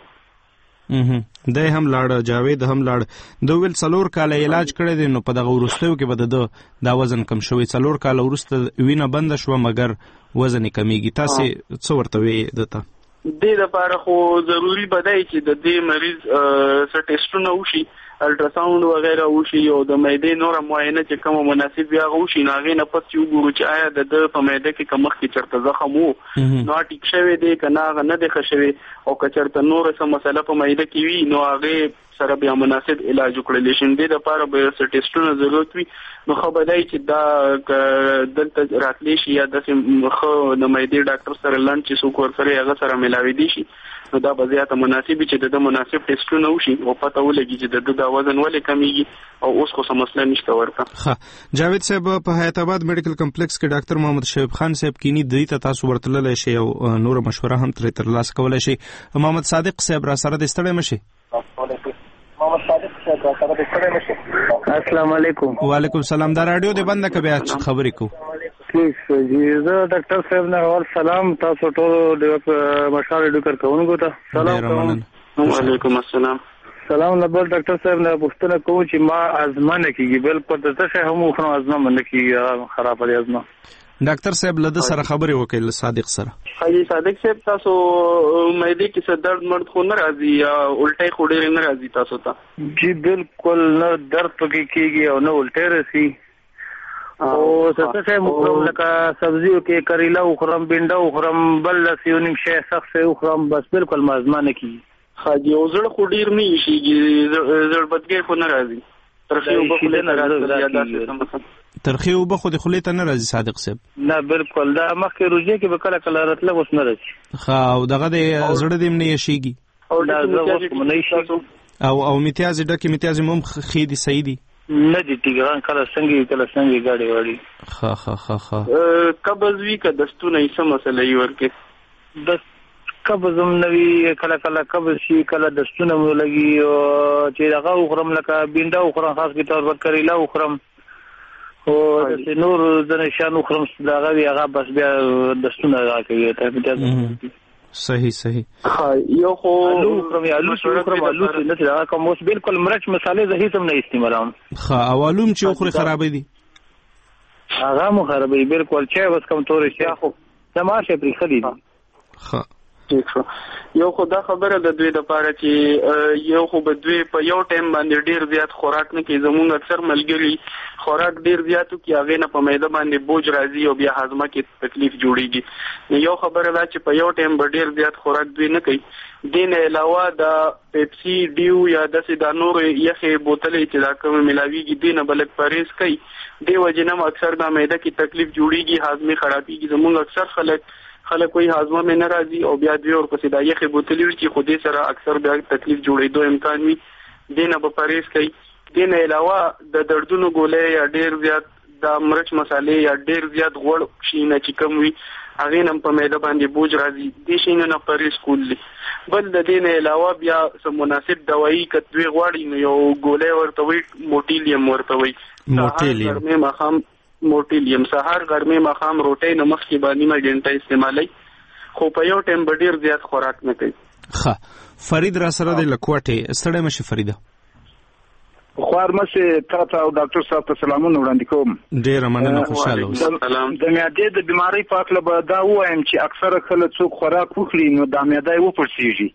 دی هم لاړه، جاوید هم لاړه. د ویل څلور کاله علاج کړی دی نو په دغه وروستیو کې به د دا وزن کم شوی، څلور کاله وروسته وینه بنده شوه مګر وزن یې کمیږي. تاسې څه ورته وایې ده ته؟ دې دپاره خو ضروري به دی چې د دې مریض څه ټیسټونه وشي، الټراساونډ وغیره وشي او د معدې نوره معاینه چې کومه مناسب وي هغه وشي، نو هغې نه پس چې وګورو چې آیا د ده په معده کې که مخکې چېرته زخم و نو ټیک شوی دی که نه هغه نه دی ښه شوی، او که چېرته نوره څه مسله په معده کې وي نو هغې سره بیا مناسب علاج وکړلی شي. دې دپاره به څه ټیسټونه ضرورت وي، نو ښه به دی چې دا که دلته راتلی شي یا داسې ښه د معدې ډاکټر سره لنډ چې څوک ورسره هغه سره میلاویدی شي نو دا به زیاته مناسب وي چې د ده مناسب ټیسټونه وشي او پته ولګي چې د ده دا وزن ولې کمیږي او اوس خو څه مسله نشته ورته. ښه. جاوید صاحب په حیات آباد میډیکل کمپلیکس کې ډاکټر محمد شعیب خان صاحب کینی دوی ته تاسو ورتللی شئ او نوره مشوره هم ترې ترلاسه کولی شئ. محمد صادق صاحب را سره دی، ستړی مشئ. السلام علیکم. وعلیکم السلام. دا راډیو دې بنده که بیا خبرې کوو؟ زه ډاکټر صاحب نه اول سلام تاسو ټول مشال ډاکټر کوونکو ته سلام کوم. وعلیکم السلام. سلام نبل ډاکټر صاحب نه پوښتنه کوم چې ما ازمه نه کیږي، بالکل د څه هم خو ازمه نه کیږي، خراب دی ازمه. ډاکټر صاحب له ده سره خبرې وکړئ، له صادق سره. حاجی صادق صاحب تاسو معدې کې څه درد مرد خو نه راځي یا الټۍ خو ډېرې نه راځي تاسو ته؟ جی بالکل نه درد پکې کېږي او نه الټۍ راسي، او څه څه مخورم لکه سبزیو کې کریلا وخورم، بینډه وخورم، بل داسې یو نیم شی سخت شی وخورم، بس بالکل مازما نه کېږي. حاجي او زړه خو ډېر نه ایښېږي، زړه بدګۍ خو نه راځي، ترخې اوبه خو نه راځي یا داسې څه مثلا؟ ترخی اوبه خو د خولې ته نه راځي صادق صاحب؟ نه بالکل، دا مخکې روژې کې به کله کله راتله، اوس نه راځي. ښه، او دغه د زړه دې هم نه یشېږي؟ دا زړه اوس هم نه یشېږي. او او میتیازې ډکې میتیازې هم ښې دي، صحیح دي؟ نه دي ټیګران، کله څنګه کله څنګه ګاډي واړي. ښه ښه ښه ښه. قبض وي که دستونه یې څه مسله یې ورکې؟ د قبض هم نه وي، کله کله قبض شي، کله دستونه مو لګي. چې هغه وخورم لکه بینډه وخورم، خاص کې طور پر کریلا وخورم، او داسې نور ځینې شیان وخورم د هغه وي، هغه بس بیا دستونه راکوي. صحیح صحیح. یو خو آلو وخورم، یا آلو چې وخورم، آلو چې نه چې هغه کوم اوس بالکل مرچ مسالې زه هېڅ هم نه استعمالوم. ښه، او آلو هم چې وخورې خرابې دي؟ هغه مو خرابوي بالکل. چای بس کوم تورې شی خو زما شی پرېښلي دي. ښه ٹھیک شو. یو خو دا خبره د دوی لپاره چې یو خو به دوی په یو ټایم باندې ډیر زیات خوراک نه کوي. زموږ اکثر ملګري خوراک ډیر زیاتو کې هغې نه په معده باندې بوج راځي او بیا هضمه کې تکلیف جوړیږي. نو یو خبره دا چې په یو ټایم به ډیر زیات خوراک دوی نه کوي. دې نه علاوه د پیپسي ډیو یا داسې دا نور یخې بوتلې چې دا کومې ملاویږي دې نه به لږ پرهیز کوي. دې وجې نه اکثر دا معده کې تکلیف جوړیږي، هاضمې خرابېږي. زموږ اکثر خلک خلک کوئی هاضمه مې نه راځي او بیا دوی ورپسې دا یخې بوتلې وي چې خو دې سره اکثر بیا تکلیف جوړېدو امکان وي. دې نه به پرهیز کوي. دې نه علاوه د دردونو ګولۍ یا ډېر زیات د مرچ مسالې یا ډېر زیات غوړ شیونه چې کم وي هغې نه په معده باندې بوج راځي. دې شیونه نه پرهیز کول دي. بل د دې نه علاوه بیا څه مناسب دوایي که دوی غواړي نو یو ګولۍ ورته وایي، موټیلیم ورته وایي. موټیلیم ماښام موټیلیم سهار غرمې ماښام روټۍ نه مخکې به نیمه ګنټه استعمالوي، خو په یو ټایم به ډېر زیات خوراک نه کوي. ښه، فرید را سره دی له کوټې. ستړی مه شي فریده. خوار مشه تا ته او ډاکټر صاحب ته سلامونه وړاندې کوم. ډېره مننه، خوشحاله اوسه. د معدې د بیمارۍ په هکله به دا ووایم چې اکثره کله څوک خوراک وخوري نو دا معده یې وپړسېږي.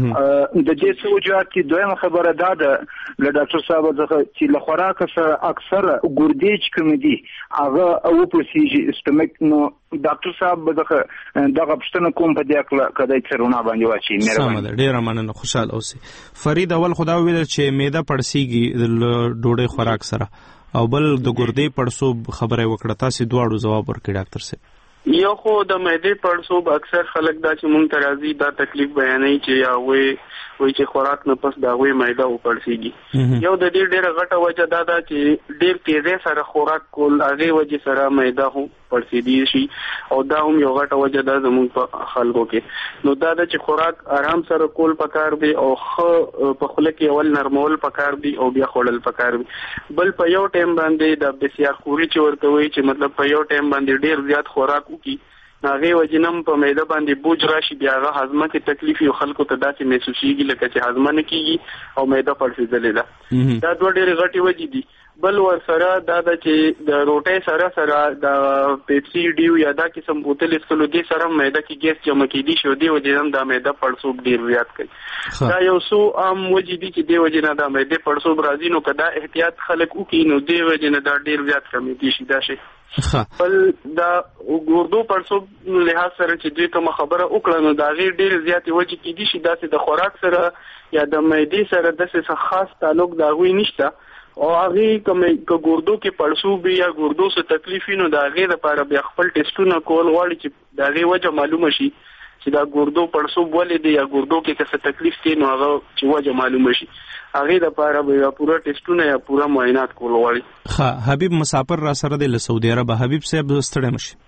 د دې څه وجوهات کې دویمه خبره دا ده له ډاکټر صاحب څخه چې له خوراکه سره اکثره ګردې چې کومې دي هغه وپړسېږي سټمک. نو ډاکټر صاحب به دغه دغه پوښتنه کوم په دې هکله که دی څه رڼا باندې واچوي. سمه ده، ډېره مننه، خوشحاله اوسئ. فرید اول خو دا وویل چې معده پړسېږي د ډوډۍ خوراک سره، او بل د ګردې پړسوب خبره یې وکړه. تاسې دواړو ځواب ورکړئ ډاکټر صاحب. یو خو د معدې پړسوب اکثر خلک دا چې مونږ ته راځي دا تکلیف بیانوي چې هغوی وایي چې خوراک نه پس د هغوی معده وپړسېږي. یو د دې ډېره غټه وجه دا ده چې ډېر تیزۍ سره خوراک کول هغې وجې سره معده هم پړسېدی شي، او دا هم یو غټه وجه ده زموږ په خلکو کې. نو دا ده چې خوراک آرام سره کول پکار دی او ښه په خوله کې اول نرمول پکار دی او بیا خوړل پکار دی. بل په یو ټایم باندې د بسیار خوري چې ورته وایي چې مطلب په یو ټایم باندې ډېر زیات خوراک وکړي هغې وجې نه په معده باندې بوج راشي، بیا هغه هضمه کې تکلیف یو خلکو ته داسې محسوسېږي لکه چې هضمه نه کېږي او معده پړسېدلې ده. دا دوه ډېرې غټې وجې دي. بل ورسره دا ده چې د روټۍ سره سره د پیپسي ډیو یا دا قسم بوتلې څښلو دې سره معده کې ګیس جمع کېدي شي او دې وجې هم دا معده پړسوب ډېر زیات کوي. دا یو څو عام وجې دي چې دې وجې نه دا معدې پړسوب راځي. نو که دا احتیاط خلک وکړي نو دې وجې نه دا ډېر زیات کمېدی شي دا شی. بل دا ګردو پړسوب لحاظ سره چې دوی کومه خبره وکړه نو د هغې ډېرې زیاتې وجې کېدي شي. داسې د خوراک سره یا د معدې سره داسې څه خاص تعلق د هغوی نشته، او هغې که ګردو کې پړسوب وي یا ګردو څه تکلیف وي نو د هغې دپاره بیا خپل ټیسټونه کول غواړي چې د هغې وجه معلومه شي چې دا ګردو پړسوب ولې دی یا ګردو کې که څه تکلیف دی نو هغه چې وجه معلومه شي. هغې دپاره به یا پوره ټیسټونه یا پوره معاینات کول غواړي. ښه، حبیب مسافر را سره دی له سعودي عربه. حبیب صاحب ستړی مه شي.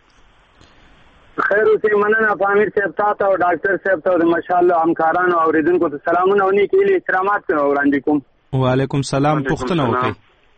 خیر اوسئ. مننه پامیر صاحب تا ته او ډاکټر صاحب ته د ماشاءالله همکارانو او اورېدونکو ته سلامونه او نیک هیلې احترامات وړاندې کوم. وعلیکم سلام. پوښتنه وکړئ.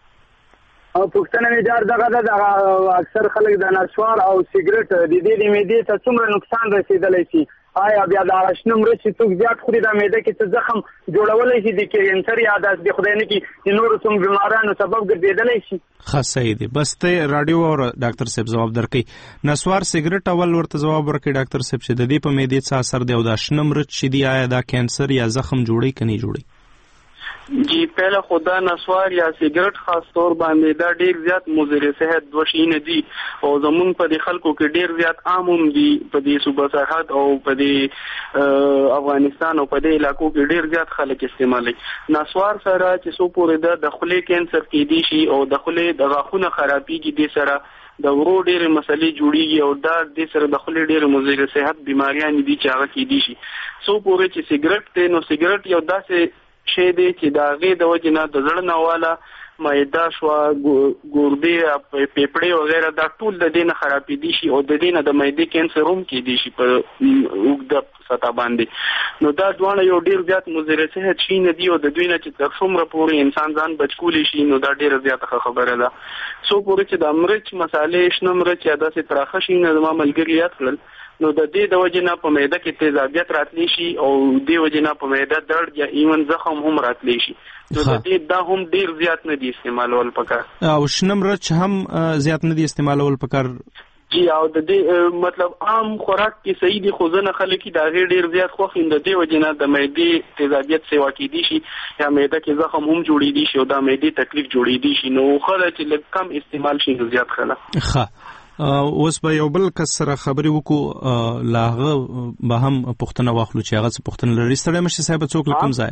او پوښتنه مې دا دغه ده اکثر خلک د نسوار او سګرټ د دې د معدې ته څومره نقصان رسېدلی شي؟ آیا بیا د هغه شنه مرچ چې څوک زیات خوري دا معده کې څه زخم جوړولی شي د کینسر یا داسې د خدای نه کړي د نورو څوم بیمارانو سبب ګرځېدلی شي؟ ښه، صحیح دی. بس ته راډیو او ډاکټر صاحب ځواب درکوي. نسوار سګرټ اول ورته ځواب ورکړي ډاکټر صاحب چې د دې په معدې څه اثر دی او دا شنه مرچ چې دی آیا دا کینسر یا زخم جوړوي که نه جوړوي؟ جی پہله خدا نسوار یا سیګریټ خاص طور باندې دا ډیر زیات مضر صحت دوشینه دي او زمون په دې خلکو کې ډیر زیات عام هم دي په دې صوبه سرحد او په دې افغانستان او په دې علاقو کې ډیر زیات خلک استعمالي. نسوار سره چې سو پورې د خولې کینسر کې دي شي او د خولې د غاښونو خرابېږي دي سره د ورو ډېر مسلې جوړیږي او دا د سره د خولې ډېر مضر صحت بیماریاں دي چې هغه کې دي شي. سو پورې چې سیګریټ ته نو سیګریټ یو داسې شی دی چې دا غي د وجنه د زړه نواله معده شو ګوردې پیپړې وغیرہ دا ټول د دینه خرابې دي شي او د دینه د معدې کینسر هم کې دي شي په وګد ستا باندې. نو دا دوه یو ډیر زیات مضر صحت شي نه دی او د دوی نه چې تر څومره پورې انسان ځان بچکول شي نو دا ډیر زیات خبره ده. سو پورې چې د مرچ مصالې شنه مرچ یا داسې تراخه شي نه د ملګری یاد کړل نو د دې د وجنه په معده کې تیزابیت راتلی شي او د وجنه په معده درد یا ایون زخم هم راتلی شي. نو د دې دا هم ډیر زیات نه دي استعمالول پکار او شنم رچ هم زیات نه دي استعمالول پکار. جی او د دې مطلب عام خوراک کې صحیح دي خو ځنه خلک دا غیر ډیر زیات خو خند دي وجنه د معده تیزابیت سیوا کې دي شي یا معده کې زخم هم جوړې دي شي او د معده تکلیف جوړې دي شي. نو خلک چې کم استعمال شي زیات خلا ښه. اوس به یو بل کس سره خبرې وکړو لاغه به هم پښتنه واخلو چې هغه څه پښتنه لري. ستړی مشه صاحب څوک لکم ځای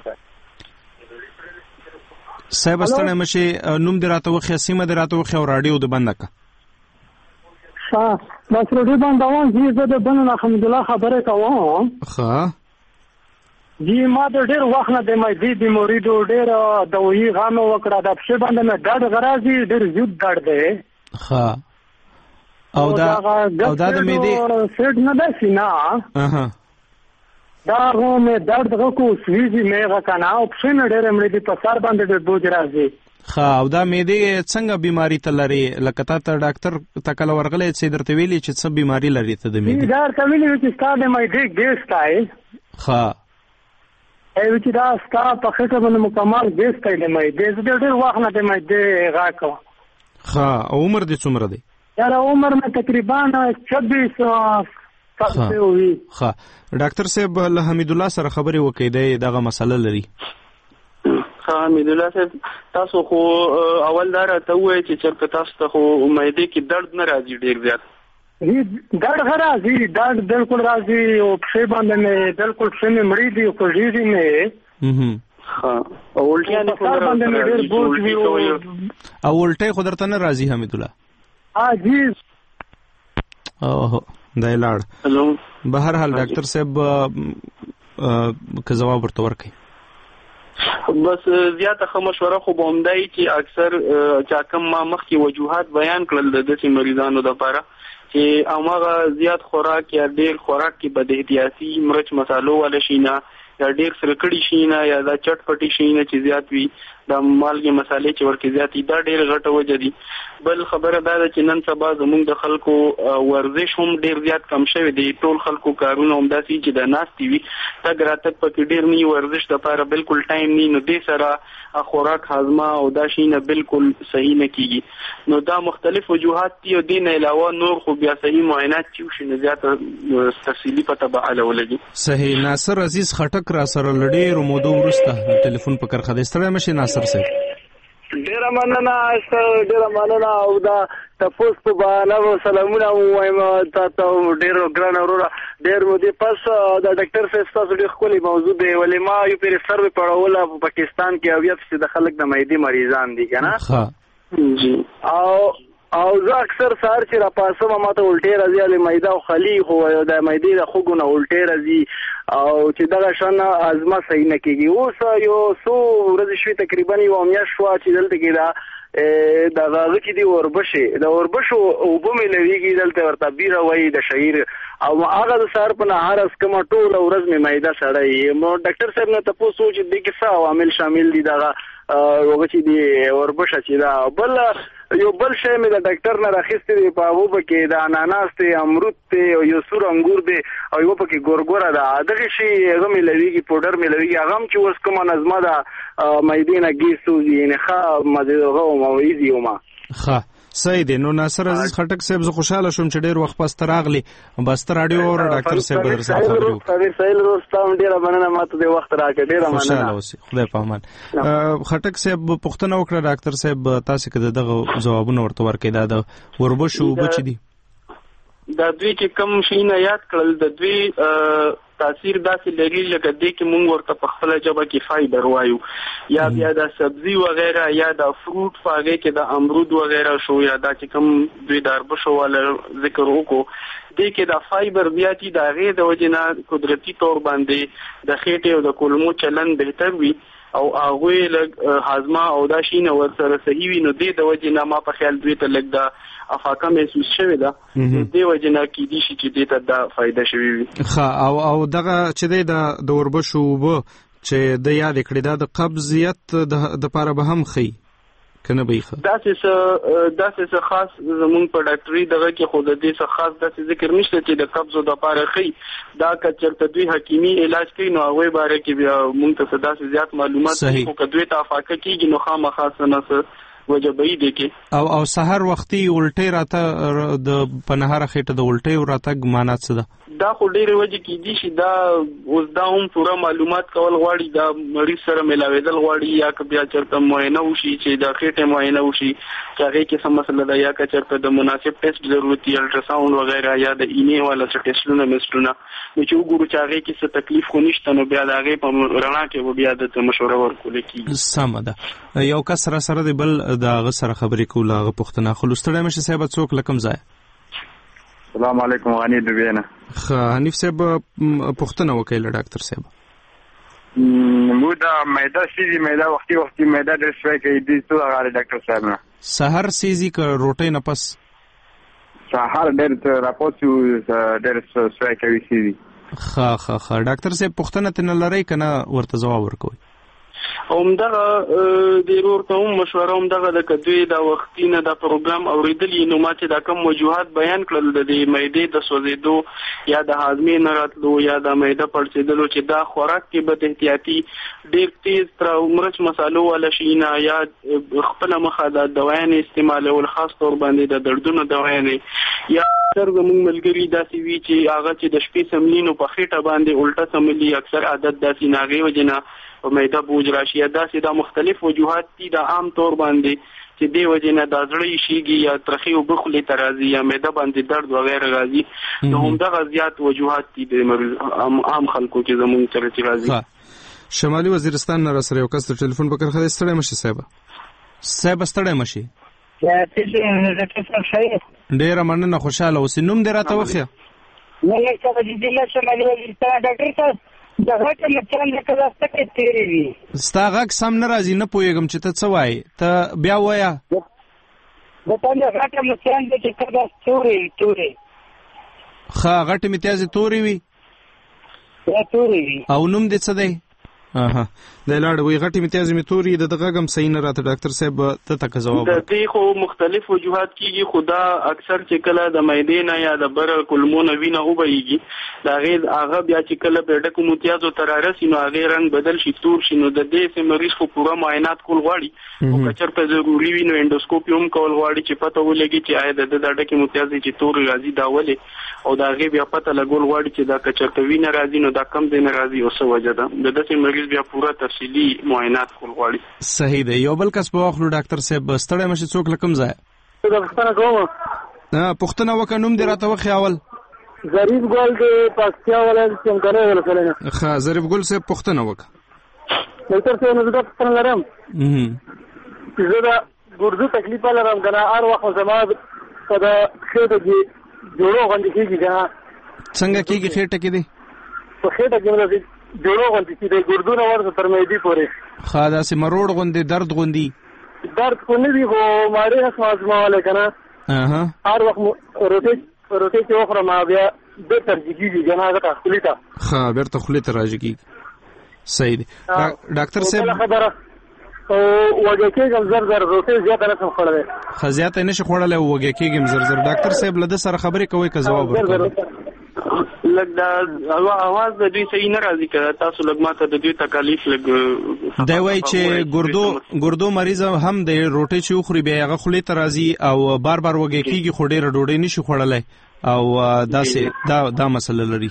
صاحب ستړی مشه نوم دې راته وخی سیمه دې راته وخی او رادیو دې بند کړه. ښه بس رادیو بندوم چې زه د بنو حمد الله خبره کوم. ښه جی ما د ډېر وخت نه د مې د موریدو ډېر دوی غام وکړه د پښې باندې مې درد غرازي ډېر زیات درد دی. ښه او دا او دا د مېدی سیټ نه ده سینا اها دا مې درد غوکو سويږي مې غکنا او پښې نه ډېر مې دي په سر باندې د بوج راځي. ښه او دا مېدی څنګه بیماری ته لري لکه تا ته ډاکټر تکل ورغلې چې درته ویلي چې څه بیماری لري ته د مېدی دا ته ویلي چې ستاسو مېدی ګیس تای. ښه ای چې دا ستاسو په خټه باندې مکمل ګیس تای د مېدی زه ډېر وخت نه د مېدی غاکو. ښه عمر دې څومره دی؟ یاره عمر مې تقریبا چوبیس سال وي. ښه ډاکټر صاحب له حمید الله سره خبرې وکړې دی دغه مسله لري. ښه حمید الله صاحب تاسو خو اول دا راته ووایئ چې چېرته تاسو ته خو معدې کې درد نه راځي ډېر زیات؟ درد ښه راځي درد بالکل راځي او پښې باندې مې بالکل پښې مې مړې دي خوږېږي مې. ښه او الټیانې خو او الټۍ خو درته نه راځي حمید الله؟ جی اوه دا لاړ. به هر حال ډاکټر صاحب که جواب ورته ورکړي بس زیاته ښه مشوره خو به همدا وي چې اکثر چا کوم ما مخکې وجوهات بیان کړل د داسې مریضانو دپاره چې هماغه زیات خوراک یا ډېر خوراک کې بد احتیاطي مرچ مسالو والا شي نه یا ډېر سرکړي شي نه یا دا چټ پټي شي نه چې زیات وي دا مالګې مسالې چې ورکې زیات دي دا ډېر غټه وجه دي. بل خبره دا ده چې نن سبا زموږ د خلکو ورزش هم ډېر زیات کم شوی دی. ټول خلکو کارونه همداسې چې د ناستې وي تګ راتګ پکې ډېر نه وي ورزش دپاره بالکل ټایم نه نو دې سره خوراک هاضمه او دا شي نه بالکل صحیح نه کېږي. نو دا مختلف وجوهات دي او دې نه علاوه نور خو بیا صحیح معاینات چې وشي نو زیاته تفصیلي پته به هله ولګي. صحیح. ناصر عزیز خټک را سره له ډېرو مودو وروسته ټلیفون په کرښه دی. ستړی مشې ناصر صاحب؟ ډیره مننه ډیره مننه او دا تاسو په باندې سلامونه وایم تاسو ډیره ګران وروره ډیر مو دي پس دا ډاکټر صاحب تاسو ډیر خولي موضوع دی ولې ما یو پیر سروې پړوله په پاکستان کې او یو څه د خلک د معدې مریضان دي کنه. ها جی او او زه اکثر سهار چې را پاسم ما ته الټې راځي علي معده او خلی خو د معدې د خوګونه الټې راځي او چې دغه شان ازما صحیح نه کېږي. اوس یو څو ورځې شوي تقریبا یو میاشت شوه چې دلته کې دا د هغه چې دي اوربشې د اوربشو اوبه مې لویږي دلته ورته بیره وایي د شعیر او هغه د سهار په نهار از کومه ټوله ورځ مې معده سړی. نو ډاکټر صاحب نه تپوس وکړو چې دې کې څه عوامل شامل دي دغه هغه چې دي اوربشه چې دا بل یو بل شی مې د ډاکټر نه راخیستی دی په هغو پکې د اناناس دی امرود دی او یو سور انګور دی او یو پکې ګورګوره ده دغه شی هغه مې لویږي پوډر مې لویږي هغه هم چې اوس کومه نظمه ده معدې نه ګیس وځي یعنې ښه مزې هغه وم او ایزي وم. ښه صحیح دی. نو ناصر عزیز خټک صاحب زه خوشاله شوم چې ډیر وخت پس راغلی بس تر رادیو او ډاکټر صاحب در سره خبرې وکړو. سهیل روستم ډیره مننه ماته د وخت راکړ ډیره مننه. خوشاله اوسئ خدای په امان. خټک صاحب پوښتنه وکړه ډاکټر صاحب تاسو کې دغه جوابونه ورته ورکړي دا د وربشو بچ دي دا دوی چې کم شینه یاد کړل د دوی تاثیر داسې لري لکه دې کې مونږ ورته په خپل ژبه کې فایبر وایو یا بیا د سبزی وغیرہ یا د فروټ فاغه کې د امرود وغیرہ شو یا دا چې کم دوی دربشو ول ذکر وکړو دې کې د فایبر زیاتی د غې د وجنه قدرتی تور باندې د خېټې او د کولمو چلن بهتر وي او هغه لګ هاضمه او دا شینه ورسره صحیح وي نو دې د وجنه ما په خیال دوی ته لګ دا افاقه محسوس شوی دا دې وجنه کې دي چې دې ته دا فائدہ شوی وي. ښه او او دغه چې د د وربشو وب چې د یاد کړی دا د قبضیت د لپاره به هم خي کنه به ښه دا څه دا څه خاص زمون په ډاکټري دغه کې خود دې څه خاص د ذکر نشته چې د قبض د لپاره خي دا کچرته دوی حکیمي علاج کوي نو هغه باره کې بیا مونږ ته صدا سي زیات معلومات خو کدوې ته افاقه کیږي نو خامخا سنه وجبې دي کې او او سحر وختي الټي راته د پنهاره خېټه د الټي راته معنی څه ده دا خو ډېر وجه کې دي چې دا اوس دا هم پوره معلومات کول غواړي دا مریض سره ملاوېدل غواړي یا که بیا چرته معاینه وشي چې د خېټې معاینه وشي چې هغه کې څه مسله ده یا که چرته د مناسب ټیسټ ضرورت وي الټراساوند وغیرہ یا د اینې والا څه ټیسټونه مسټونه نو چې وګورو چې هغه کې څه تکلیف خو نشته نو بیا د هغې په رڼا کې بیا د مشوره ورکول کېږي. سمه ده. یو کس سره سره د بل د هغه سره خبرې کول هغه پوښتنه خو لستړی مشه صاحب څوک لکم ځای. السلام علیکم غنی دوبینه. ښه حنیف صاحب پوښتنه وکړه له ډاکټر صاحب. مو دا معده سیزي معده وختي وختي معده د سوي کوي دي څو هغه ډاکټر صاحب نه سحر سیزي ک روټي نه پس سحر ډېر راپوتو ډېر سوي کوي سیزي. ښه ښه ښه ډاکټر صاحب پوښتنه تنه لري کنه ورته جواب ورکوي. همدغه د ضرور کوم مشوره همدغه د کدوې د وختینه د پروګرام اوریدلې نو ما چې دا کوم وجوهات بیان کړل د معدې د سوځېدو یا د هاضمې نه راتلو یا د معده پړسېدلو چې دا خوراک کې به احتیاطي ډېر تیز تر مرچ مسالو ولا شینا یا خپل مخه د دوايانې استعمالول خاص طور باندې د دردونو دوايانې یا اکثر زموږ ملګري داسې وي چې هغه چې د شپې سملینو په خېټه باندې الټه سملي اکثر عادت داسې ناغې وجنه او معده بوج راشي دا سي دا مختلف وجوهات دي د عام طور باندې چې دی وجنه د زړې شيږي یا ترخی او بخلي ترازی یا معده باندې درد وغیرہ راځي نو هم دا زیات وجوهات دي د عام خلکو کې زموږ سره چې راځي. شمالي وزیرستان نه سره یو کس د ټلیفون په کرخه ستړی مشي صاحب صاحب ستړی مشي ډیر مننه خوشاله اوسې. نوم دې راته وخیا نه نه څه د ضلع شمالي وزیرستان ډاکټر صاحب دا غټه مچان د کله ستکه تیری وي ستا غږ سم نه راځي نه پوهېږم چې ته څه وایې ته بیا وایه د تنده غټه مچان د چې کله تورې تورې ښه غټې متیازې تورې وي یا تورې وي او نوم دې څه دی؟ اها د لاړ وی غټي متیازي می توري د دغه غم صحیح نه راته ډاکټر صاحب ته تک جواب د دې خو مختلف وجوهات کیږي خدا اکثر چې کله د معدې نه یا د بر کولمون وینه وبېږي دا غیر هغه بیا چې کله په ډکو متیازو ترارسي نو هغه رنگ بدل شي تور شي نو د دې سم مریض خو پوره معاینات کول غواړي او کچر په ضروري وي نو انډوسکوپي هم کول غواړي چې پته ولګي چې آیا د د ډکو متیازي چې تور راځي دا ولې او دا غي بیا پته لګول غواړي چې دا کچر په وینه راځي نو دا کم دین راځي او څه وجه ده د دې مریض بیا پوره تفصیلی معاینات کول غواړي. صحیح دی. یو بل کس په واخلو ډاکټر صاحب ستړی مشه څوک لکم ځای دا پښتنه کوم نه پښتنه وکه نوم دې راته وخی اول ظریف ګل د پاکستان ولایت څنګه ولکلنه ښه ظریف ګل صاحب پښتنه وکه ډاکټر صاحب نو دا پښتنه لرم چې زه دا ګردو تکلیف لرم کنه هر وخت زما په دا خېټه کې جوړو غندې کېږي کنه څنګه کېږي خېټه کې دی په خېټه کې جوړو غندې چې د ګردو نه ورته تر مېدی پورې ښه داسې مروړ غوندې درد غوندې درد خو نه وي خو ماری نه ازمولی که نه هر وخت روټۍ روټۍ چې وخورم بیا بېرته رجګېږي که نه ځکه خولې ته ښه بېرته خولې ته راجګېږي. صحیح دی. ډاکټر صاحب خبره او وږی کېږم زر زر روټۍ زیاته نه شم خوړلی ښه زیاته یې نه شي خوړلی او وږی کېږم زر زر ډاکټر صاحب له ده سره خبرې کوئ که ځواب ورکوئ لګ دا اواز د دوی صحیح نه راځي کړه تاسو لګ ماته د دوی تکالیف لګ دا وایي چې ګردو ګردو مریض هم د روټي چې خوري بیا هغه خولې ته راځي او بار بار وږي کیږي خو ډېر ډوډۍ نشي خوړلای او دا دا دا مسله لري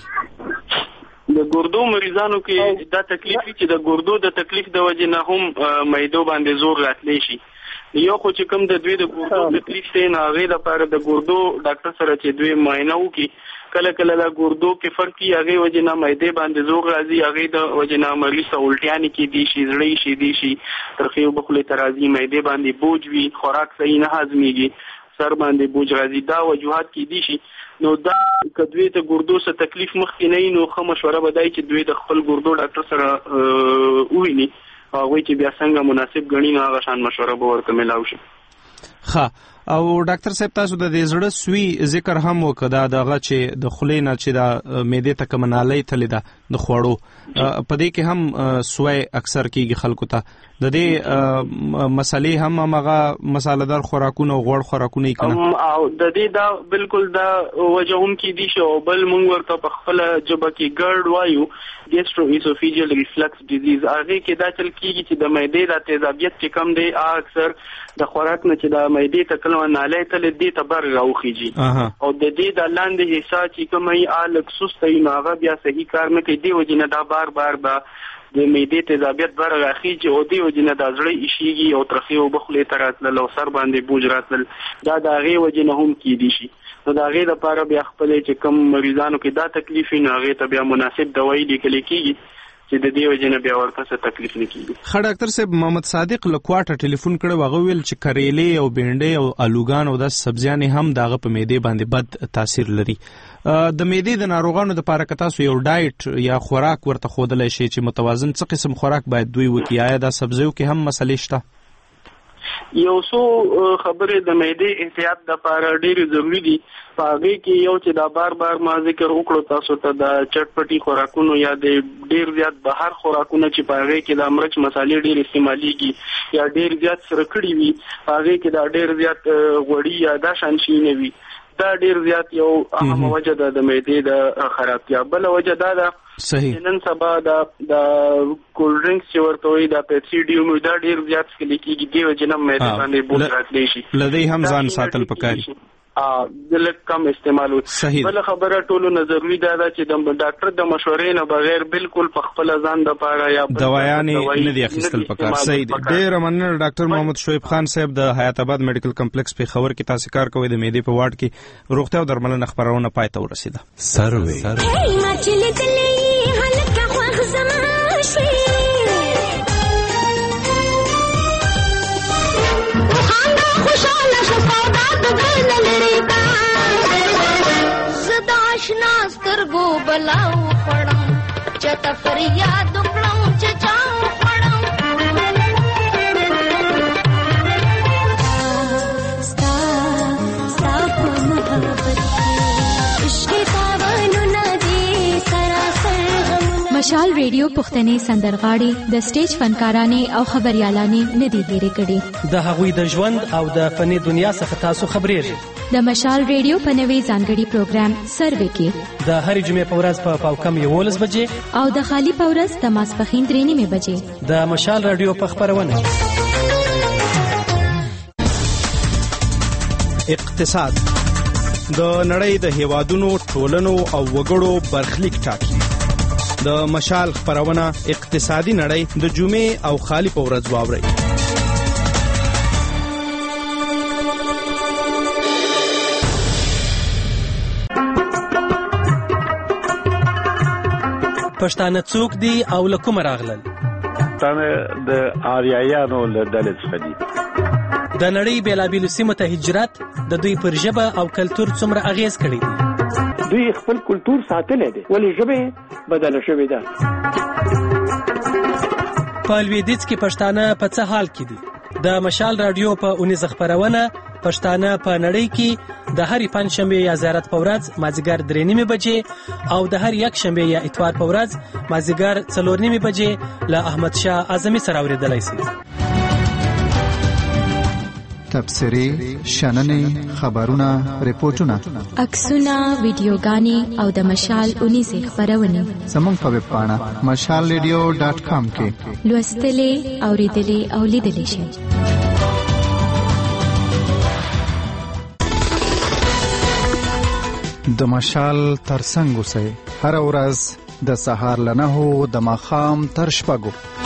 د ګردو مریضانو کې دا تکلیف چې د ګردو د تکلیف د وجې نه هم معدو باندې زور راتلی شي یو خو چې کوم د دوی د ګردو تکلیف دی نه هغې لپاره د ګردو ډاکټر سره چې دوی معاینه وکړي کله کله د ګردو کې فرق وي هغې وجې نه معدې باندې زور راځي هغې د وجې نه مریض ته الټیانې کېدی شي زړه یې شیدی شي ترخې اوبه خولې ته راځي معدې باندې بوج وي خوراک صحیح نه هضمېږي سر باندې بوج راځي دا وجوهات کېدی شي نو دا که دوی ته ګردو څه تکلیف مخکې نه وي نو ښه مشوره به دا چې دوی د خپل ګردو ډاکټر سره وویني هغوی چې بیا څنګه مناسب ګڼي نو هغه شان مشوره به ورته میلاو شي. ښه او ډاکټر صاحب تاسو د دې زړه سوي ذکر هم وکړه دا دغه چې د خولې نه چې د معدې ته کومه نالۍ تللې ده د خوړو په دې کې هم سوی اکثر کېږي خلکو ته د دې مسلې هم هغه مساله‌دار خوراکونه او غوړ خوراکونه یې کنه او د دې دا بالکل دا وجه هم کېدی شي او بل مونږ ورته په خپله ژبه کې ګرډ وایو ګیسټرواسوفیجیل ریفلکس ډیزیز هغې کې دا چل کېږي چې د معدې دا تیزابیت چې کم دی اکثر د خوراک نه چې د معدې ته کله نالۍ تلې دې ته بر راوخیږي او د دې د لاندې حصه چې کومه یې الګ سست وي نو هغه بیا صحیح کار نه کوي دې وجې نه دا بار بار به د معدې تیزابیت بر راخیږي او دې وجې نه دا زړه ایشېږي او ترخې اوبه خولې ته راتلل او سر باندې بوج راتلل دا د هغې وجې نه هم کېدی شي نو د هغې دپاره بیا خپلې چې کوم مریضانو کې دا تکلیف وي نو هغې ته بیا مناسب دوایي لیکلی کېږي چې د دې وجې نه بیا ورته څه تکلیف نه کېږي. ښه ډاکټر صاحب محمد صادق له کوټه ټلیفون کړی و هغه ویل چې کریلې او بینډۍ او الوګان او داسې سبزیانې هم د هغه په معدې باندې بد تاثیر لري. د معدې د ناروغانو دپاره که تاسو یو ډایټ یا خوراک ورته ښودلی شئ چې متوازن څه قسم خوراک باید دوی وکړي آیا دا سبزیو کې هم مسلې شته؟ یو څو خبرې د معدې احتیاط دپاره ډېرې ضروري دي په هغې کې یو چې دا بار بار ما ذکر وکړو تاسو ته د چټپټي خوراکونو یا د ډېر زیات بهر خوراکونه چې په هغې کې د مرچ مسالې ډېر استعمالیږي یا ډېر زیات سره کړي وي په هغې کې دا ډېر زیات غوړي یا دا شان شیونه وي دا ډېر زیات یو اهمه وجه ده د معدې د خرابتیا. بله وجه دا ده چې نن سبا د کولډ ډرنکس چې ورته وایي دا پیپسي ډیو دا ډېر زیات څښلي کېږي دې وجې نه معدې باندې بوج راتلی شي له دې هم ځان ساتل پکار دي د لږ کم استعمال وي. بله خبره ټولو نه ضروري دا ده چې د ډاکټر د مشورې نه بغیر بالکل په خپله ځان دپاره یا دوايانې نه دي اخیستل پکار. صحیح دی. ډېره مننه ډاکټر محمد شعیب خان صاحب د حیات آباد میډیکل کمپلیکس پېښور کې تاسو کار کوئ د معدې په واډ کې روغتیا او درملنه خپرونه پای ته ورسېده. سروې زداشنا سترګو بلاو خړم چته فریاد وکړم چې چاو خړم ستا ستا په محبت عشق تاوانو ندی سراسر غمونه. مشال ریډیو پښتنې سندرغاړي د سټیج فنکارانې او خبريالانې ندي هېرې کړي. د هغوی د ژوند او د فني دنیا څخه تاسو خبرېږئ. د مشال ریډیو په نوي ځانګړي پروګرام سروې کې د هرې جمعې په ورځ په پاو کم یولس بجې او د خالی په ورځ د ماسپښین درې نیمې بجې د مشال راډیو په خپرونه اقتصاد د نړۍ د هیوادونو ټولنو او وګړو برخلیک ټاکي. د مشال خپرونه اقتصادي نړۍ د جمعې او خالی په ورځ واورئ. پښتانه څوک دي او له کومه راغلل؟ پښتانه د آریایانو له ډلې څخه دي. د نړۍ بېلابېلو سیمو ته هجرت د دوی پر ژبه او کلتور څومره اغېز کړی دی؟ دوی خپل کلتور ساتلی دی ولې ژبه بدله شوې ده. په لویدیځ کې پښتانه په څه حال کې دي؟ د مشال راډیو په اونیزه خپرونه پښتانه په نړۍ کې د هرې پنجشنبې یا زیارت په ورځ مازدیګر درې نیمې بجې او د هر یک شنبې یا اتوار په ورځ مازدیګر څلور نیمې بجې له احمد شاه اعظمي سره اورېدلی شي. تبصرې، شننې، خبرونه، ریپورتونه، عکسونه، ویډیوګانې او د مشال اونیزې خپرونې زموږ په ویب پاڼه مشال ریډیو ډاټ کام کې لوستلې، اوریدلې او لیدلې شئ. د مشال ترڅنګ اوسئ، هره ورځ د سهار له نهو د ماښام تر شپږو.